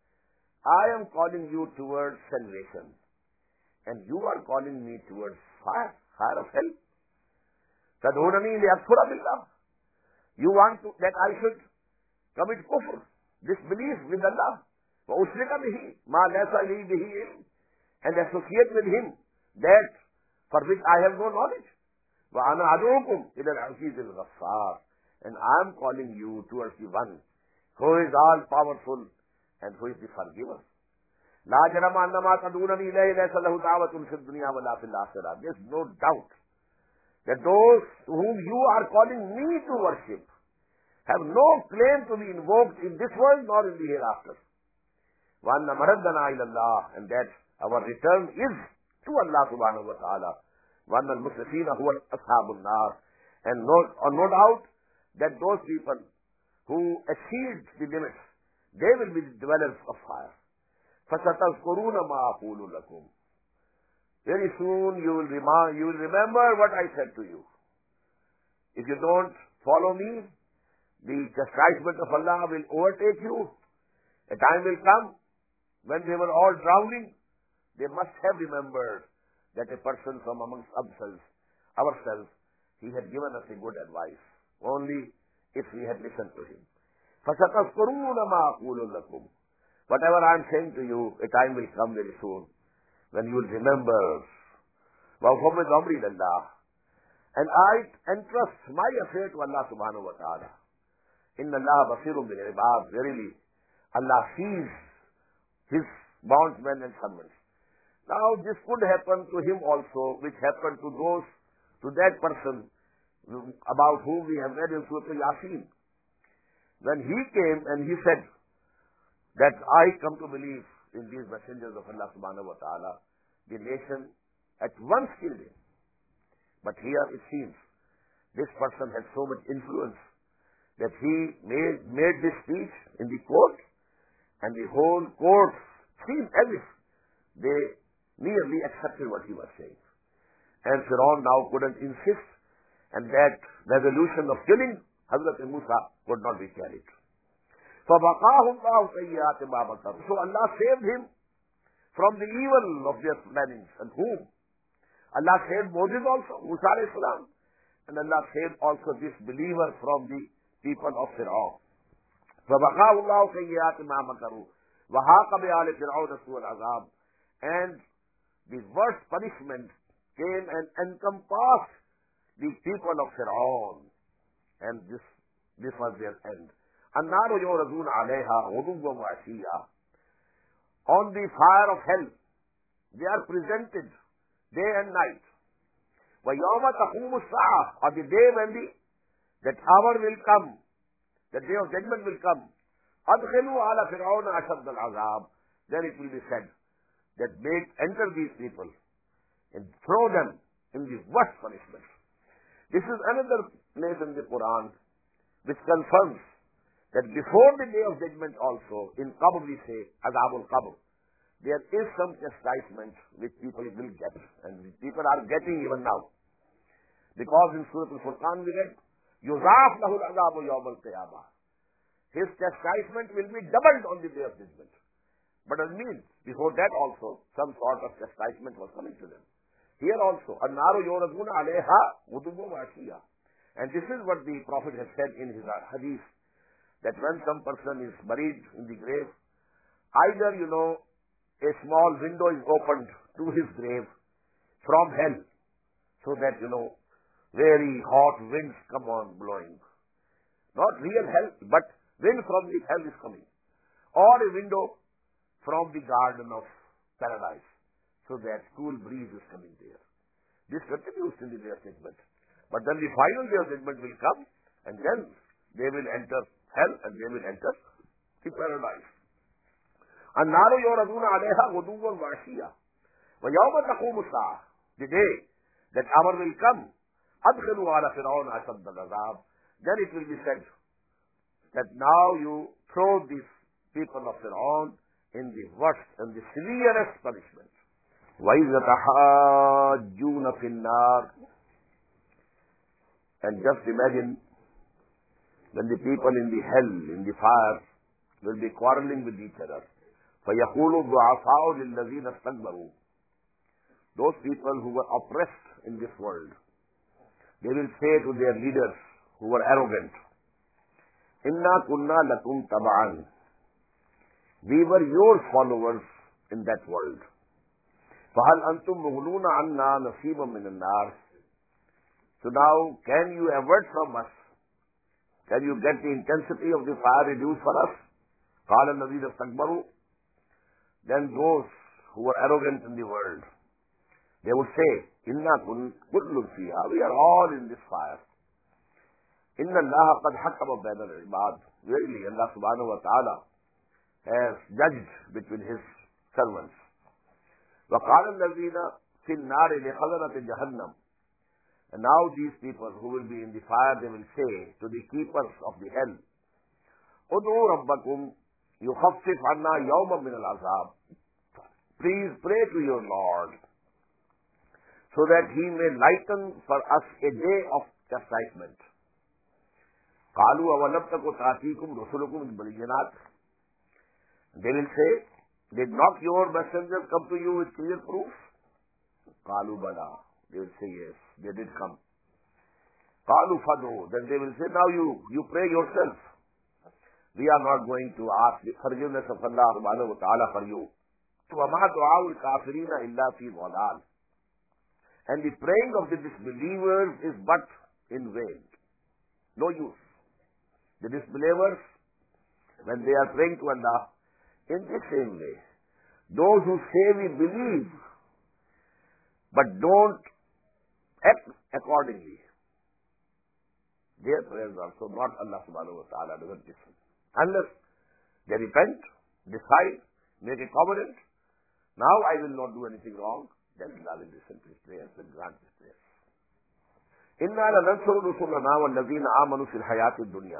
I am calling you towards salvation, and you are calling me towards fire of hell. تَدْعُونَنِي لِأَكْفُرَ بِاللَّهِ. You want that I should commit kufr, disbelief with Allah, وَأُشْرِكَ بِهِ مَا لَيْسَ لِي بِهِ عِلْمٌ, and associate with him that for which I have no knowledge. وَأَنَا أَدْعُوكُمْ إِلَى الْعَزِيزِ الْغَفَّارِ, and I am calling you towards the one who is all powerful and who is the forgiver. لَا جَرَمَ أَنَّمَا تَدْعُونَنِي إِلَيْهِ لَيْسَ لَهُ دَعْوَةٌ فِي الدُّنْيَا وَلَا فِي الْآخِرَةِ. There is no doubt that those to whom you are calling me to worship have no claim to be invoked in this world nor in the hereafter. وَأَنَّ مَرَدَّنَا إِلَى اللَّهِ, and that our return is to Allah subhanahu wa ta'ala. وَأَنَّ الْمُسْرِفِينَ هُوَ أَصْحَابُ النَّارِ, and no doubt that those people who exceed the limits, they will be the dwellers of fire. فَسَتَذْكُرُونَ مَا أَقُولُ لَكُمْ. Very soon you will remember what I said to you. If you don't follow me, the chastisement of Allah will overtake you. A time will come when they were all drowning. They must have remembered that a person from amongst ourselves, he had given us a good advice, only if we had listened to him. فَسَتَذْكُرُونَ مَا أَقُولُ لَكُمْ. Whatever I am saying to you, a time will come very soon when you will remember. وَأُفَوِّضُ أَمْرِي إِلَى اللَّهِ, and I entrust my affair to Allah subhanahu wa ta'ala. إِنَّ اللَّهَ بَصِيرٌ بِالْعِبَادِ. Verily, Allah sees His bondsmen and servants. Now, this could happen to him also, which happened to that person about whom we have read in Surah Yasin. When he came and he said that I come to believe in these messengers of Allah subhanahu wa ta'ala, the nation at once killed him. But here it seems this person had so much influence that he made this speech in the court, and the whole court seemed as if they merely accepted what he was saying. And Fir'aun now couldn't insist, and that resolution of killing Hazrat Musa could not be carried. فَبَقَاهُ اللَّهُ سَيِّئَاتِ مَا مَكَرُوا. So Allah saved him from the evil of their plannings. And whom? Allah saved Moses also, Musa alayhi salam, and Allah saved also this believer from the people of Fir'aun. فَبَقَاهُ اللَّهُ سَيِّئَاتِ مَا مَكَرُوا وَحَاقَ بِآلِ فِرْعَوْنَ سُوءُ الْعَذَابِ, and the worst punishment came and encompassed the people of Fir'aun, and this was their end. النَّارُ يُعْرَضُونَ عَلَيْهَا غُدُوًّا وَعَشِيًّا, on the fire of hell they are presented day and night. وَيَوْمَ تَقُومُ السَّاعَةُ, on the day when that hour will come, the day of judgment will come. أَدْخِلُوا عَلَى فِرْعَوْنَ أَشَدَّ الْعَذَابِ, then it will be said that enter these people and throw them in the worst punishment. This is another place in the Quran which confirms that before the day of judgment also, in Qabr we say, Azabul Qabr, there is some chastisement which people will get, and people are getting even now. Because in Surah Al-Furqan we read, يُضَاعَفْ لَهُ الْعَذَابُ يَوْمَ الْقِيَامَةِ, his chastisement will be doubled on the day of judgment. But it means, before that also, some sort of chastisement was coming to them. Here also, النَّارُ يُعْرَضُونَ عَلَيْهَا غُدُوًّا وَعَشِيًّا, and this is what the Prophet has said in his hadith, that when some person is buried in the grave, either, a small window is opened to his grave from hell, so that, very hot winds come on blowing. Not real hell, but wind from the hell is coming. Or a window from the garden of paradise, so that cool breeze is coming there. This continues till the day of judgment. But then the final day of judgment will come, and then they will enter hell and they will enter the paradise. النَّارُ يُعْرَضُونَ عَلَيْهَا غُدُوًّا وَعَشِيًّا وَيَوْمَ تَقُومُ السَّاعَةُ, the day that hour will come, أَدْخِلُوا عَلَى فِرْعَوْنَ أَشَدَّ الْعَذَابِ, then it will be said that now you throw these people of Fir'aun in the worst and the severest punishment. وَإِذْ يَتَحَاجُّونَ فِي النَّارِ, and just imagine when the people in the hell, in the fire, will be quarreling with each other. فَيَقُولُ الضُّعَفَاءُ لِلَّذِينَ اسْتَكْبَرُوا, those people who were oppressed in this world, they will say to their leaders who were arrogant, إِنَّا كُنَّا لَكُمْ تَبَعًا, we were your followers in that world. فَهَلْ أَنْتُمْ مُغْنُونَ عَنَّا نَصِيبًا مِنَ النَّارِ, so now can you avert from us? Can you get the intensity of the fire reduced for us? قَالَ الَّذِينَ اسْتَكْبَرُوا, then those who were arrogant in the world, they would say, إِنَّا كُلٌّ فِيهَا, we are all in this fire. إِنَّ اللَّهَ قَدْ حَكَمَ بَيْنَ الْعِبَادِ, really Allah subhanahu wa ta'ala has judged between his servants. وَقَالَ الَّذِينَ فِي النَّارِ لِخَزَنَةِ جَهَنَّمَ, and now these people who will be in the fire, they will say to the keepers of the hell, أُدْعُوا رَبَّكُمْ يُخَفِّفْ عَنَّا يَوْمًا مِنَ الْعَذَابِ, please pray to your Lord so that he may lighten for us a day of chastisement. قَالُوا أَوَلَمْ تَكُ تَأْتِيكُمْ رُسُلُكُمْ بِالْبَيِّنَاتِ, they will say, did not your messengers come to you with clear proof? قَالُوا بَلَى, they will say yes, they did come. قَالُوا فَدْعُوا, then they will say, now you pray yourself. We are not going to ask the forgiveness of Allah subhanahu wa ta'ala for you. وَمَا دُعَاءُ الْكَافِرِينَ إِلَّا فِي ضَلَالٍ, and the praying of the disbelievers is but in vain, no use. The disbelievers, when they are praying to Allah, in the same way, those who say we believe but don't act accordingly, their prayers also not Allah subhanahu wa ta'ala doesn't listen. Unless they repent, decide, make a covenant, now I will not do anything wrong, then Allah will listen to his prayers and grant his prayers. إِنَّا لَنَنْصُرُ رُسُلَنَا وَالَّذِينَ آمَنُوا فِي الْحَيَاةِ الدُّنْيَا,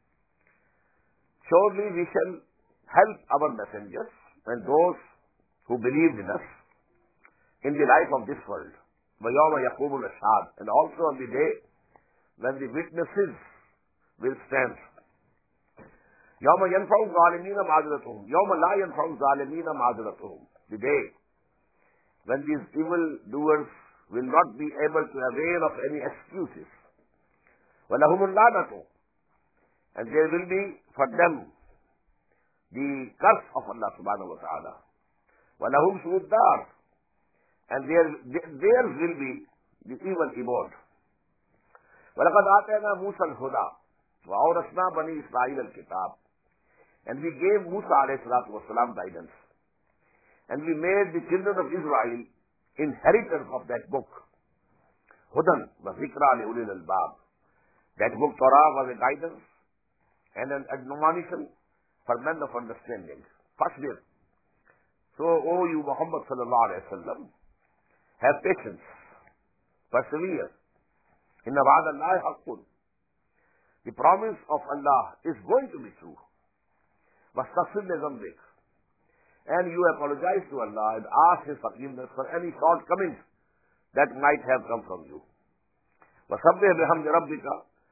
surely we shall help our messengers and those who believed in us in the life of this world. وَيَوْمَ يَقُومُ الْأَشْهَادُ, and also on the day when the witnesses will stand. يَوْمَ يَنْفَعُ الظَّالِمِينَ مَعْذِرَتُهُمْ يَوْمَ لَا يَنْفَعُ الظَّالِمِينَ مَعْذِرَتُهُمْ, the day when these evil doers will not be able to avail of any excuses. وَلَهُمُ اللَّعْنَةُ, and there will be for them the curse of Allah subhanahu wa ta'ala. وَلَهُمْ سُوءُ الدَّارِ, and theirs will be the evil abode. وَلَقَدْ آتَيْنَا مُوسَى الْهُدَى وَأَوْرَثْنَا بَنِي إِسْرَائِيلَ الْكِتَابَ, and we gave Musa alayhi salatu wasalam guidance, and we made the children of Israel inheritors of that book. Hudan wa zikra li ulil albab. That book Torah was a guidance and an admonition for men of understanding. Fasbir. So, O you Muhammad sallallahu alayhi wa sallam, have patience, persevere. Inna wa'ada Allahi haqqun. The promise of Allah is going to be true. Wastaghfir li dhanbik. And you apologize to Allah and ask His forgiveness for any shortcomings that might have come from you. وَسَبِّحْ بِحَمْدِ رَبِّكَ,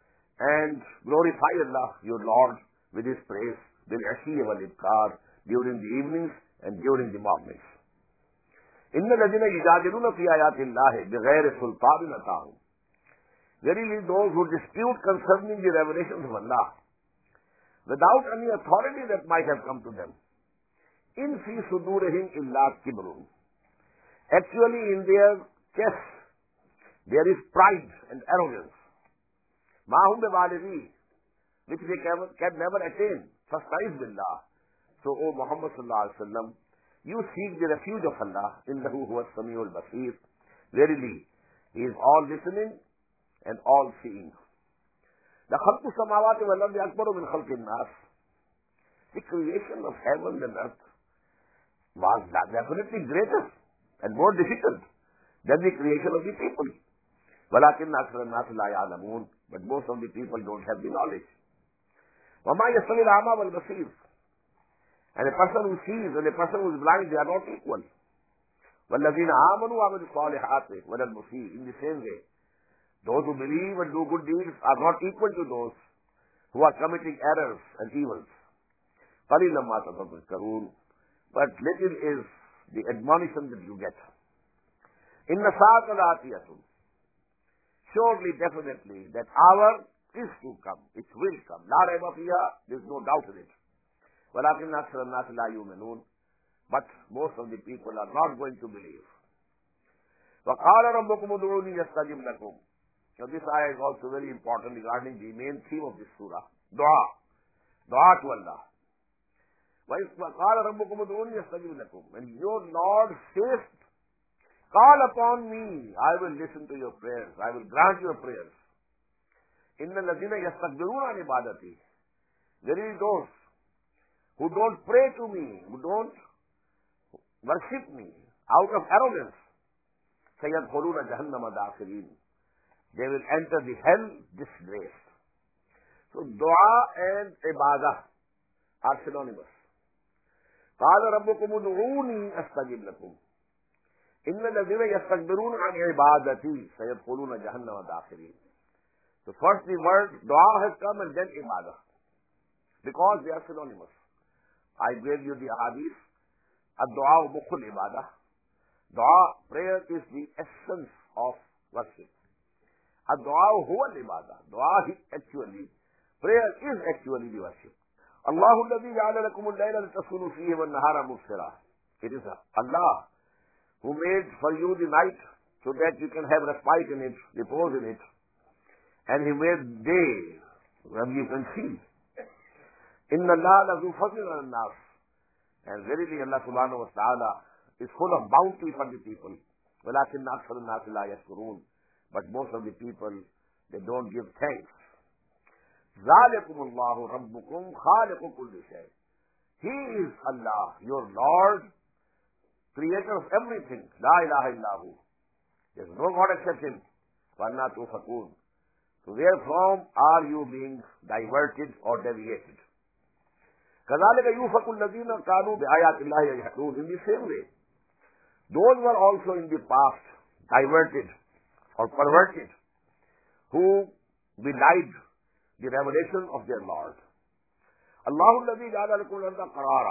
and glorify Allah, your Lord, with His praise, بِالْعَشِيِّ وَالْإِبْكَارِ, during the evenings and during the mornings. إِنَّ الَّذِينَ يُجَادِلُونَ فِي آيَاتِ اللَّهِ بِغَيْرِ سُلْطَانٍ أَتَاهُمْ. Verily, those who dispute concerning the revelations of Allah, without any authority that might have come to them, إِن فِي صُدُورِهِمْ إِلَّا كِبْرٌ. Actually, in their chests, there is pride and arrogance. مَا هُمْ بِبَالِغِيهِ, which they can never attain. فَاسْتَعِذْ بِاللَّهِ. So, O Muhammad sallallahu alaihi wasallam, you seek the refuge of Allah. إِنَّهُ هُوَ السَّمِيعُ الْبَصِيرُ. Verily, He is all listening and all seeing. لَخَلْقُ السَّمَاوَاتِ وَالْأَرْضِ أَكْبَرُ مِنْ خَلْقِ النَّاسِ. The creation of heaven and earth was definitely greater and more difficult than the creation of the people. وَلَكِنَّ أَكْثَرَ النَّاسِ لَا يَعْلَمُونَ. But most of the people don't have the knowledge. وَمَا يَسْتَوِي الْأَعْمَى وَالْبَصِيرُ. And a person who sees and a person who is blind, they are not equal. وَالَّذِينَ آمَنُوا وَعَمِلُوا الصَّالِحَاتِ وَلَا الْمُسِيءُ. In the same way, those who believe and do good deeds are not equal to those who are committing errors and evils. قَلِيلًا مَا تَذَكَّرُونَ. But little is the admonition that you get. إِنَّ السَّاعَةَ لَآتِيَةٌ. Surely, definitely, that hour is to come. It will come. لَا رَيْبَ فِيهَا. There is no doubt in it. وَلَكِنَّ أَكْثَرَ النَّاسِ لَا يُؤْمِنُونَ. But most of the people are not going to believe. وَقَالَ رَبُّكُمُ ادْعُونِي أَسْتَجِبْ لَكُمْ. Now this ayah is also very important regarding the main theme of this surah. Dua. Dua to Allah. وَقَالَ رَبُّكُمُ ادْعُونِي أَسْتَجِبْ لَكُمْ. And your Lord says, call upon me, I will listen to your prayers, I will grant your prayers. إِنَّ الَّذِينَ يَسْتَكْبِرُونَ عَنْ عِبَادَتِي. Verily those who don't pray to me, who don't worship me out of arrogance, سَيَدْخُلُونَ جَهَنَّمَ دَاخِرِينَ. They will enter the hell disgraced. So dua and ibadah are synonymous. قَالَ رَبُّكُمُ ادْعُونِي أَسْتَجِبْ لَكُمْ. إِنَّ الَّذِينَ يَسْتَكْبِرُونَ عَنْ عِبَادَتِي سَيَدْخُلُونَ جَهَنَّمَ دَاخِرِينَ. So first the word dua has come and then ibadah, because they are synonymous. I gave you the hadith. Ad-du'a mukhul ibadah. Dua, prayer, is the essence of worship. Ad-du'a huwa al-ibadah. Dua actually, prayer is actually the worship. Allahu alladhi ja'ala lakum al-layla litaskunu fihi wan-nahara mubsira. It is Allah who made for you the night so that you can have respite in it, repose in it. And He made day when you can see. Inna Allah lazu fadlin ala nas. And verily Allah subhanahu wa ta'ala is full of bounty for the people. وَلَكِنَّ أَكْثَرَ النَّاسِ لَا يَشْكُرُونَ. But most of the people, they don't give thanks. ذَلِكُمُ اللَّهُ رَبُّكُمْ خَالِقُ كُلِّ شَيْءٍ. He is Allah, your Lord, creator of everything. لَا إِلَهَ إِلَّا هُ. There is no God except Him. وَأَنَّا تُؤْفَكُونَ. So wherefrom are you being diverted or deviated? كَذَلِكَ يُؤْفَكُ الَّذِينَ كَانُوا بِآيَاتِ اللَّهِ يَجْحَدُونَ. In the same way, those were also in the past diverted or perverted, who belied the revelation of their Lord. Allahu alladhi ja'ala lakum al-arda qarara.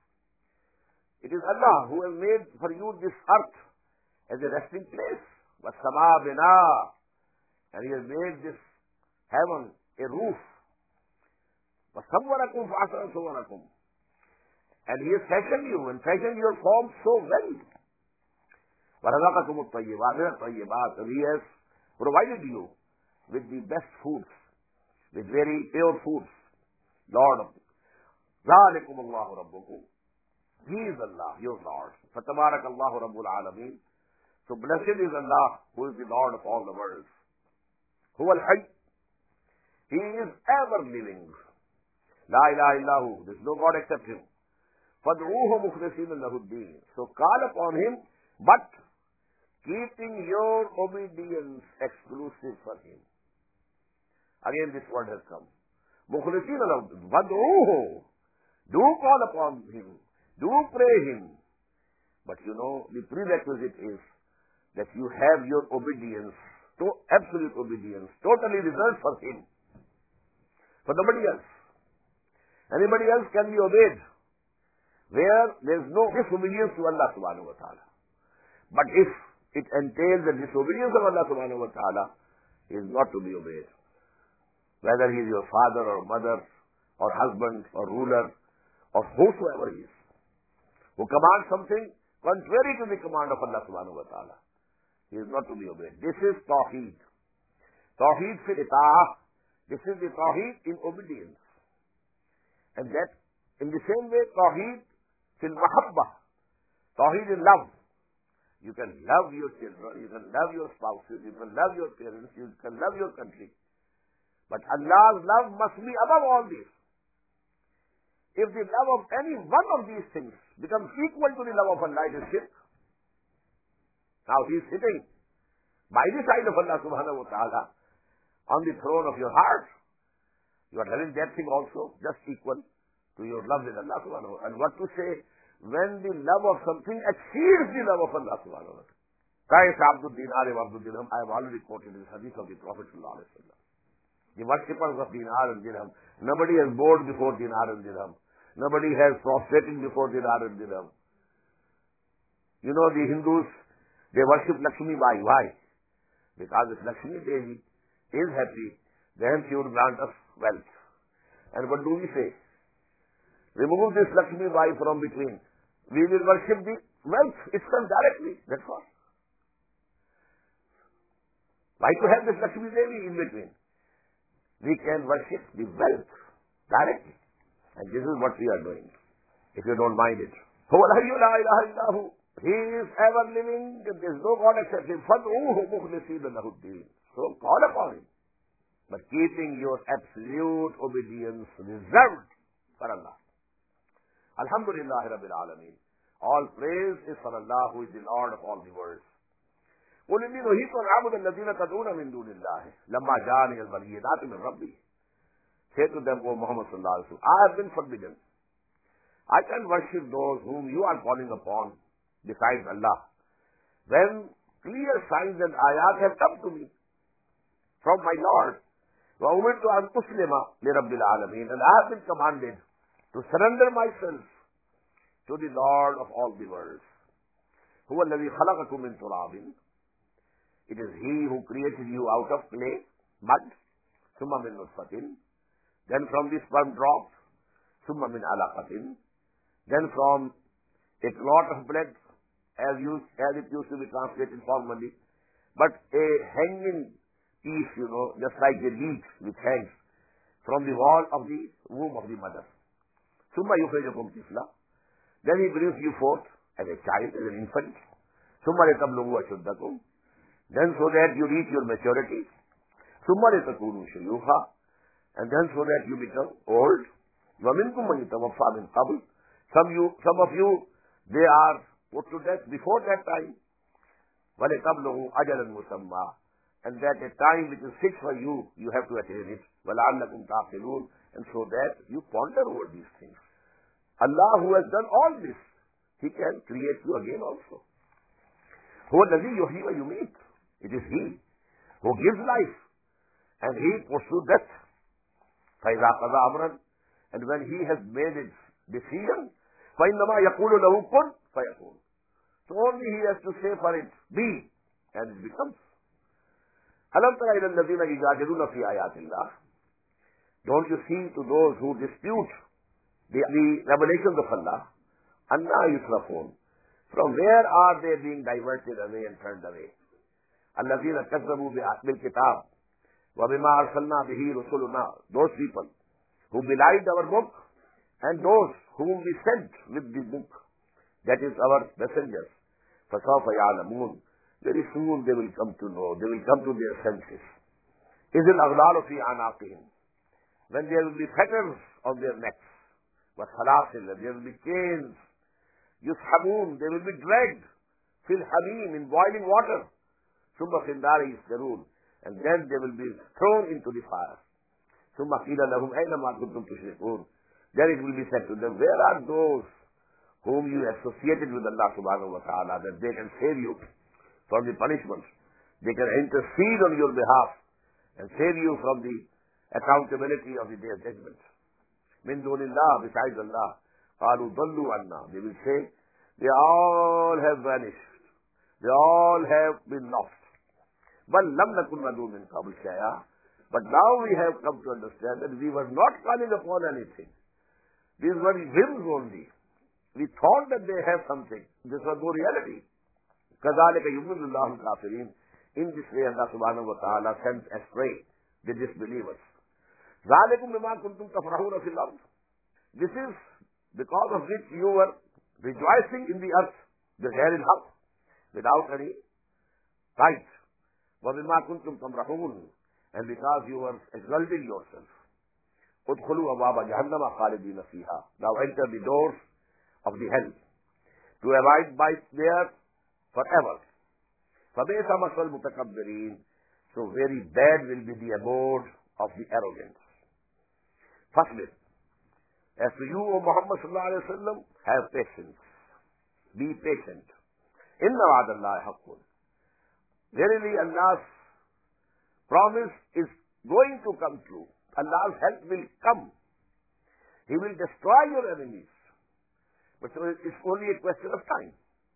It is Allah who has made for you this earth as a resting place. وَالسَّمَاءَ بِنَاءً. And He has made this heaven a roof. وَصَوَّرَكُمْ فَأَحْسَنَ صُوَرَكُمْ. And He has fashioned you and fashioned your form so well. وَرَزَقَكُمُ الطَّيِّبَاتِ مِنَ الطَّيِّبَاتِ. And He has provided you with the best foods, with very pure foods. Lord of ذَلِكُمُ اللَّهُ رَبُّكُمْ. He is Allah, your Lord. فَتَبَارَكَ اللَّهُ رَبُّ الْعَالَمِينَ. So blessed is Allah, who is the Lord of all the worlds. هُوَ الْحَيُّ. He is ever living. La ilaha illahu. There is no God except Him. فَادْعُوهُ مُخْلِصِينَ لَهُ الدِّينَ. So call upon Him, but keeping your obedience exclusive for Him. Again this word has come. مُخْلِصِينَ لَهُ الدِّينَ. فَادْعُوهُ. Do call upon Him. Do pray Him. But the prerequisite is that you have your obedience, absolute obedience, totally reserved for Him. For nobody else. Anybody else can be obeyed, where there is no disobedience to Allah subhanahu wa ta'ala. But if it entails the disobedience of Allah subhanahu wa ta'ala, He is not to be obeyed. Whether He is your father or mother or husband or ruler or whosoever He is, who commands something contrary to the command of Allah subhanahu wa ta'ala, He is not to be obeyed. This is Tawheed. Tawheed fil ita'ah. This is the Tawheed in obedience. And that, in the same way, Tawheed fil mahabbah. Tawheed in love. You can love your children, you can love your spouses, you can love your parents, you can love your country. But Allah's love must be above all this. If the love of any one of these things becomes equal to the love of Allah, it is shirk. Now He is sitting by the side of Allah subhanahu wa ta'ala on the throne of your heart. You are having that thing also, just equal to your love with Allah subhanahu wa ta'ala. And what to say when the love of something exceeds the love of Allah subhanahu wa ta'ala? Qais Abdul Dinar wa Abdul Dirham, I have already quoted this hadith of the Prophet sallallahu alaihi wasallam. The worshippers of Dinar and Dirham. Nobody has bowed before Dinar and Dirham. Nobody has prostrated before Dinar and Dirham. The Hindus, they worship Lakshmi Bai. Why? Because if Lakshmi Devi is happy, then she would grant us wealth. And what do we say? Remove this Lakshmi Bai from between. We will worship the wealth itself directly. That's all. Why to have this Lakshmi Devi in between? We can worship the wealth directly. And this is what we are doing, if you don't mind it. هُوَ الْحَيُّ لَا إِلَهَ إِلَّا هُوَ. He is ever living, there is no God except Him. فَادْعُوهُ مُخْلِصِينَ لَهُ الدِّينَ. So call upon Him, but keeping your absolute obedience reserved for Allah. Alhamdulillah Rabbil Alameen. All praise is for Allah, who is the Lord of all the worlds. قُلْ إِنِّي نُهِيتُ أَنْ أَعْبُدَ الَّذِينَ تَدْعُونَ مِن دُونِ اللَّهِ لَمَّا جَاءَنِيَ الْبَيِّنَاتُ مِن رَبِّي. Say to them, O Muhammad sallallahu alaihi wasallam, I have been forbidden. I can worship those whom you are calling upon besides Allah, when clear signs and ayat have come to me from my Lord. وَأُمِرْتُ أَنْ أُسْلِمَ لِرَبِّ الْعَالَمِينَ. And I have been commanded to surrender myself to the Lord of all the worlds. هُوَ الَّذِي خَلَقَكُم مِّن تُرَابٍ. It is He who created you out of clay, mud, ثُمَّ مِن نُطْفَةٍ. Then from the sperm drop, ثُمَّ مِنْ عَلَقَةٍ. Then from a clot of blood, as it used to be translated formerly, but a hanging piece, just like a leaf which hangs from the wall of the womb of the mother. ثُمَّ يُخْرِجُكُمْ طِفْلًا. Then He brings you forth as a child, as an infant. ثُمَّ لِتَبْلُغُوا أَشُدَّكُمْ. Then so that you reach your maturity. ثُمَّ لِتَكُونُوا شُيُوخًا. And then so that you become old. وَمِنْكُمْ مَنْ يُتَوَفَّى مِنْ قَبْلِ. Some of you, they are put to death before that time. وَلِتَبْلُغُوا أَجَلًا مُسَمًّى. And that a time which is fixed for you, you have to attain it. وَلَعَلَّكُمْ تَعْقِلُونَ. And so that you ponder over these things. Allah, who has done all this, He can create you again also. هُوَ الَّذِي يُحْيِي وَيُمِيتُ. It is He who gives life, and He puts to death. فَإِذَا قَضَى أَمْرًا. And when He has made it decision, فَإِنَّمَا يَقُولُ لَهُ كُنْ فَيَكُونُ. So only He has to say for it, be, and it becomes. أَلَمْ تَرَ إِلَى الَّذِينَ يُجَادِلُونَ فِي آيَاتِ اللَّهِ. Don't you see to those who dispute the revelations of Allah, Anna yusrafun. From where are they being diverted away and turned away? الذين كذبوا بالكتاب وبما أرسلنا به رسلنا. Those people who belied our book and those whom we sent with the book, that is our messengers. فسوف يعلمون. Very soon they will come to know, they will come to their senses. إذ الأغلال في أعناقهم. When there will be fetters on their necks, وسلاسل, there will be chains. يسحبون, they will be dragged. في الحميم, in boiling water. ثم في النار يسجرون, and then they will be thrown into the fire. ثم قيل لهم أين ما كنتم تشركون. Then it will be said to them, where are those whom you associated with Allah subhanahu wa ta'ala, that they can save you from the punishment. They can intercede on your behalf and save you from the accountability of the day of judgment. من دون الله, besides Allah. قالوا ضلوا عنا. They will say, they all have vanished. They all have been lost. بل لم نكن ندعو من قبل شيئا. But now we have come to understand that we were not calling upon anything. These were whims only. We thought that they have something. This was no reality. كذلك يضل الله الكافرين. In this way Allah subhanahu wa ta'ala sends astray the disbelievers. ذلكم بما كنتم تفرحون في الأرض. This is because of which you were rejoicing in the earth, the air in haq, without any right. وَبِمَا كُنْتُمْ تَمْرَحُونَ, and because you were exalting yourself. ادْخُلُوا أَبْوَابَ جَهَنَّمَ خَالِدِينَ فِيهَا. Now enter the doors of the hell, to abide by there forever. فَبِئْسَ مَثْوَى الْمُتَكَبِّرِينَ. So very bad will be the abode of the arrogant. Firstly, as to you, O Muhammad sallallahu alayhi wa sallam, have patience. Be patient. إِنَّ وَعْدَ اللَّهِ حَقٌّ. Verily Allah's promise is going to come true. Allah's help will come. He will destroy your enemies. But it's only a question of time.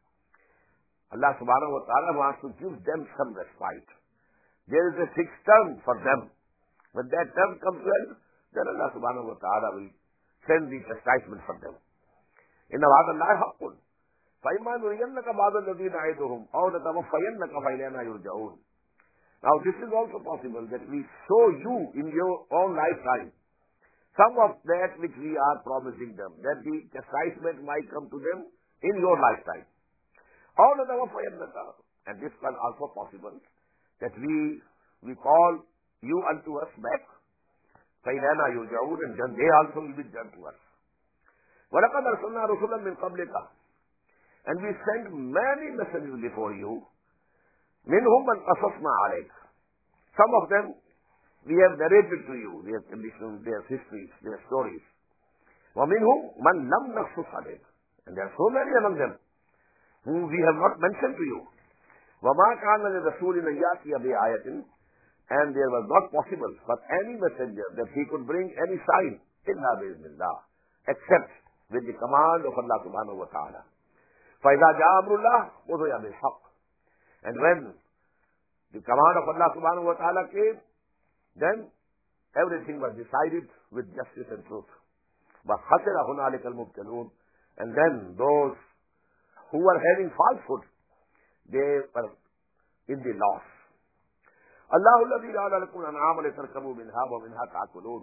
Allah subhanahu wa ta'ala wants to give them some respite. There is a fixed term for them. When that term comes to end, then Allah subhanahu wa ta'ala will send the chastisement for them. إِنَّ وَعْدَ اللَّهِ حَقٌّ. فَإِمَّا نُرِيَنَّكَ بَعْضَ الَّذِينَ نَعِدُهُمْ أَوْ نَتَوَفَّيَنَّكَ فَإِلَيْنَا يُرْجَعُونَ. Now this is also possible, that we show you in your own lifetime some of that which we are promising them, that the chastisement might come to them in your lifetime. أَوْ نَتَوَفَّيَنَّكَ. And this is also possible, that we call you unto us back. فَإِلَيْنَا يُرْجَعُونَ, and then they also will be done to us. وَلَقَدْ أَرْسَلْنَا رُسُلًا مِنْ قَبْلِكَ. And we sent many messages before you. مِنْهُمْ مَنْ قَصَصْنَا عَلَيْكَ. Some of them we have narrated to you, their conditions, their histories, their stories. وَمِنْهُمْ مَنْ لَمْ نَقْصُصْ عَلَيْكَ. And there are so many among them whom we have not mentioned to you. وَمَا كَانَ لِرَسُولٍ أَنْ يَأْتِيَ بِآيَةٍ. And there was not possible for any messenger that he could bring any sign إِلَّا بِإِذْنِ اللَّهِ, except with the command of Allah subhanahu wa ta'ala. فَإِذَا جَاءَ أَمْرُ اللَّهِ قُضِيَ بِالْحَقِّ. And when the command of Allah subhanahu wa ta'ala came, then everything was decided with justice and truth. وَخَسِرَ هُنَالِكَ الْمُبْتِلُونَ. And then those who were having falsehood, they were in the loss. اللَّهُ الَّذِي جَعَلَ لَكُمُ الْأَنْعَامَ لِتَرْكَبُوا مِنْهَا وَمِنْهَا تَأْكُلُونَ.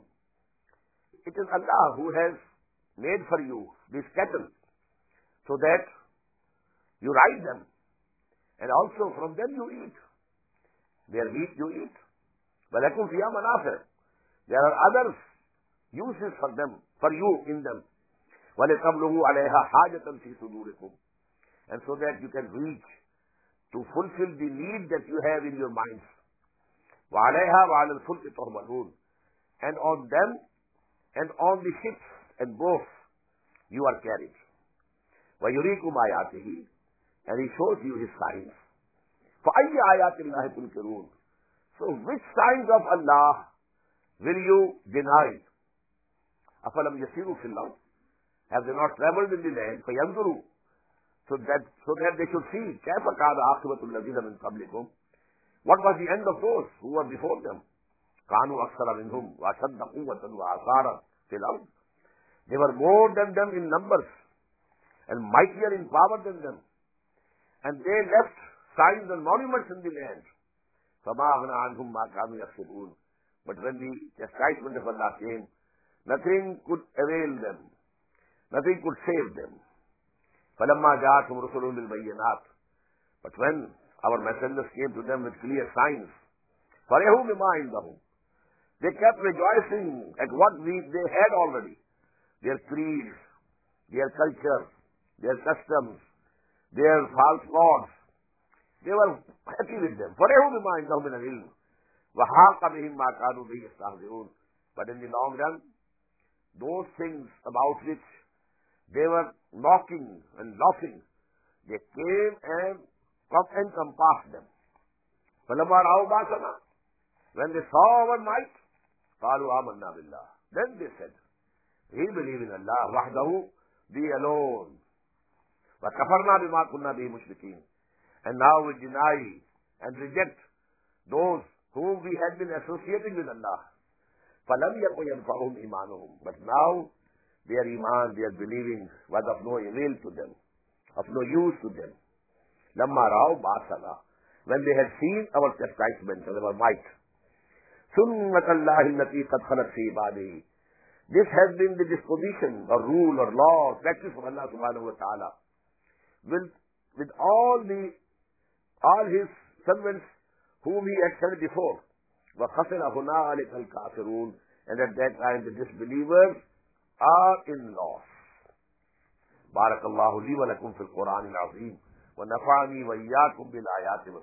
It is Allah who has made for you these cattle, so that you ride them, and also from them you eat. Their meat you eat. وَلَكُمْ فِيهَا مَنَافِعُ. There are other uses for them, for you in them. وَلِتَبْلُغُوا عَلَيْهَا حَاجَةً فِي صُدُورِكُمْ. And so that you can reach to fulfill the need that you have in your minds. وَعَلَيْهَا وَعَلَى الْفُلْكِ تُحْمَلُونَ. And on them and on the ships and boats you are carried. وَيُرِيكُمْ آيَاتِهِ. And he shows you his signs. فَأَيِّ آيَاتِ اللَّهِ تُنْكِرُونَ. So which signs of Allah will you deny? أَفَلَمْ يَسِيرُوا فِي الْأَرْضِ. Have they not traveled in the land? فَيَنْظُرُوا. So that they should see كَيْفَ كَانَ عَاقِبَةُ الَّذِينَ مِنْ قَبْلِكُمْ. What was the end of those who were before them? كَانُوا أَكْثَرَ مِنْهُمْ وَأَشَدَّ قُوَّةً وَآثَارًا فِي الْأَرْضِ. They were more than them in numbers and mightier in power than them. And they left signs and monuments in the land. فَمَا أَغْنَىٰ عَنْهُمْ مَا كَانُوا يَكْسِبُونَ. But when the chastisement of Allah came, nothing could avail them. Nothing could save them. فَلَمَّا جَاءَتْهُمْ رُسُلُهُم بِالْبَيِّنَاتِ. But when our messengers came to them with clear signs, فَرِحُوا بِمَا عِندَهُمْ. They kept rejoicing at what they had already. Their creeds, their culture, their customs, their false gods. They were happy with them. فَرِحُوا بِمَا عِندَهُمْ مِنَ الْعِلْمِ وَحَاقَ بِهِمْ مَا كَانُوا بِهِ يَسْتَهْزِئُونَ. But in the long run, those things about which they were mocking and laughing, they came and encompassed them. فَلَمَّا رَأَوْا بَأْسَنَا. When they saw our might, قَالُوا آمَنَّا بِاللَّهِ. Then they said, we believe in Allah, وَحْدَهُ, be alone. وَكَفَرْنَا بِمَا كُنَّا بِهِ مُشْرِكِينَ. And now we deny and reject those whom we had been associating with Allah. فَلَمْ يَكُنْ يَنْفَعُهُمْ إِيمَانُهُم. But now their iman, their believing was of no avail to them, of no use to them. لَمَّا رَأَوْا بَأْسَنَا. When they had seen our chastisement and our might. سُنَّةَ اللَّهِ الَّتِي قَدْ خَلَتْ فِي عِبَادِهِ. This has been the disposition or rule or law or practice of Allah subhanahu wa ta'ala. With all his servants whom he had sent before. وَخَسِرَ هُنَالِكَ الْكَافِرُونَ. And at that time the disbelievers are in loss. بارك الله لي ولكم في القرآن العظيم ونفعني وإياكم بالآيات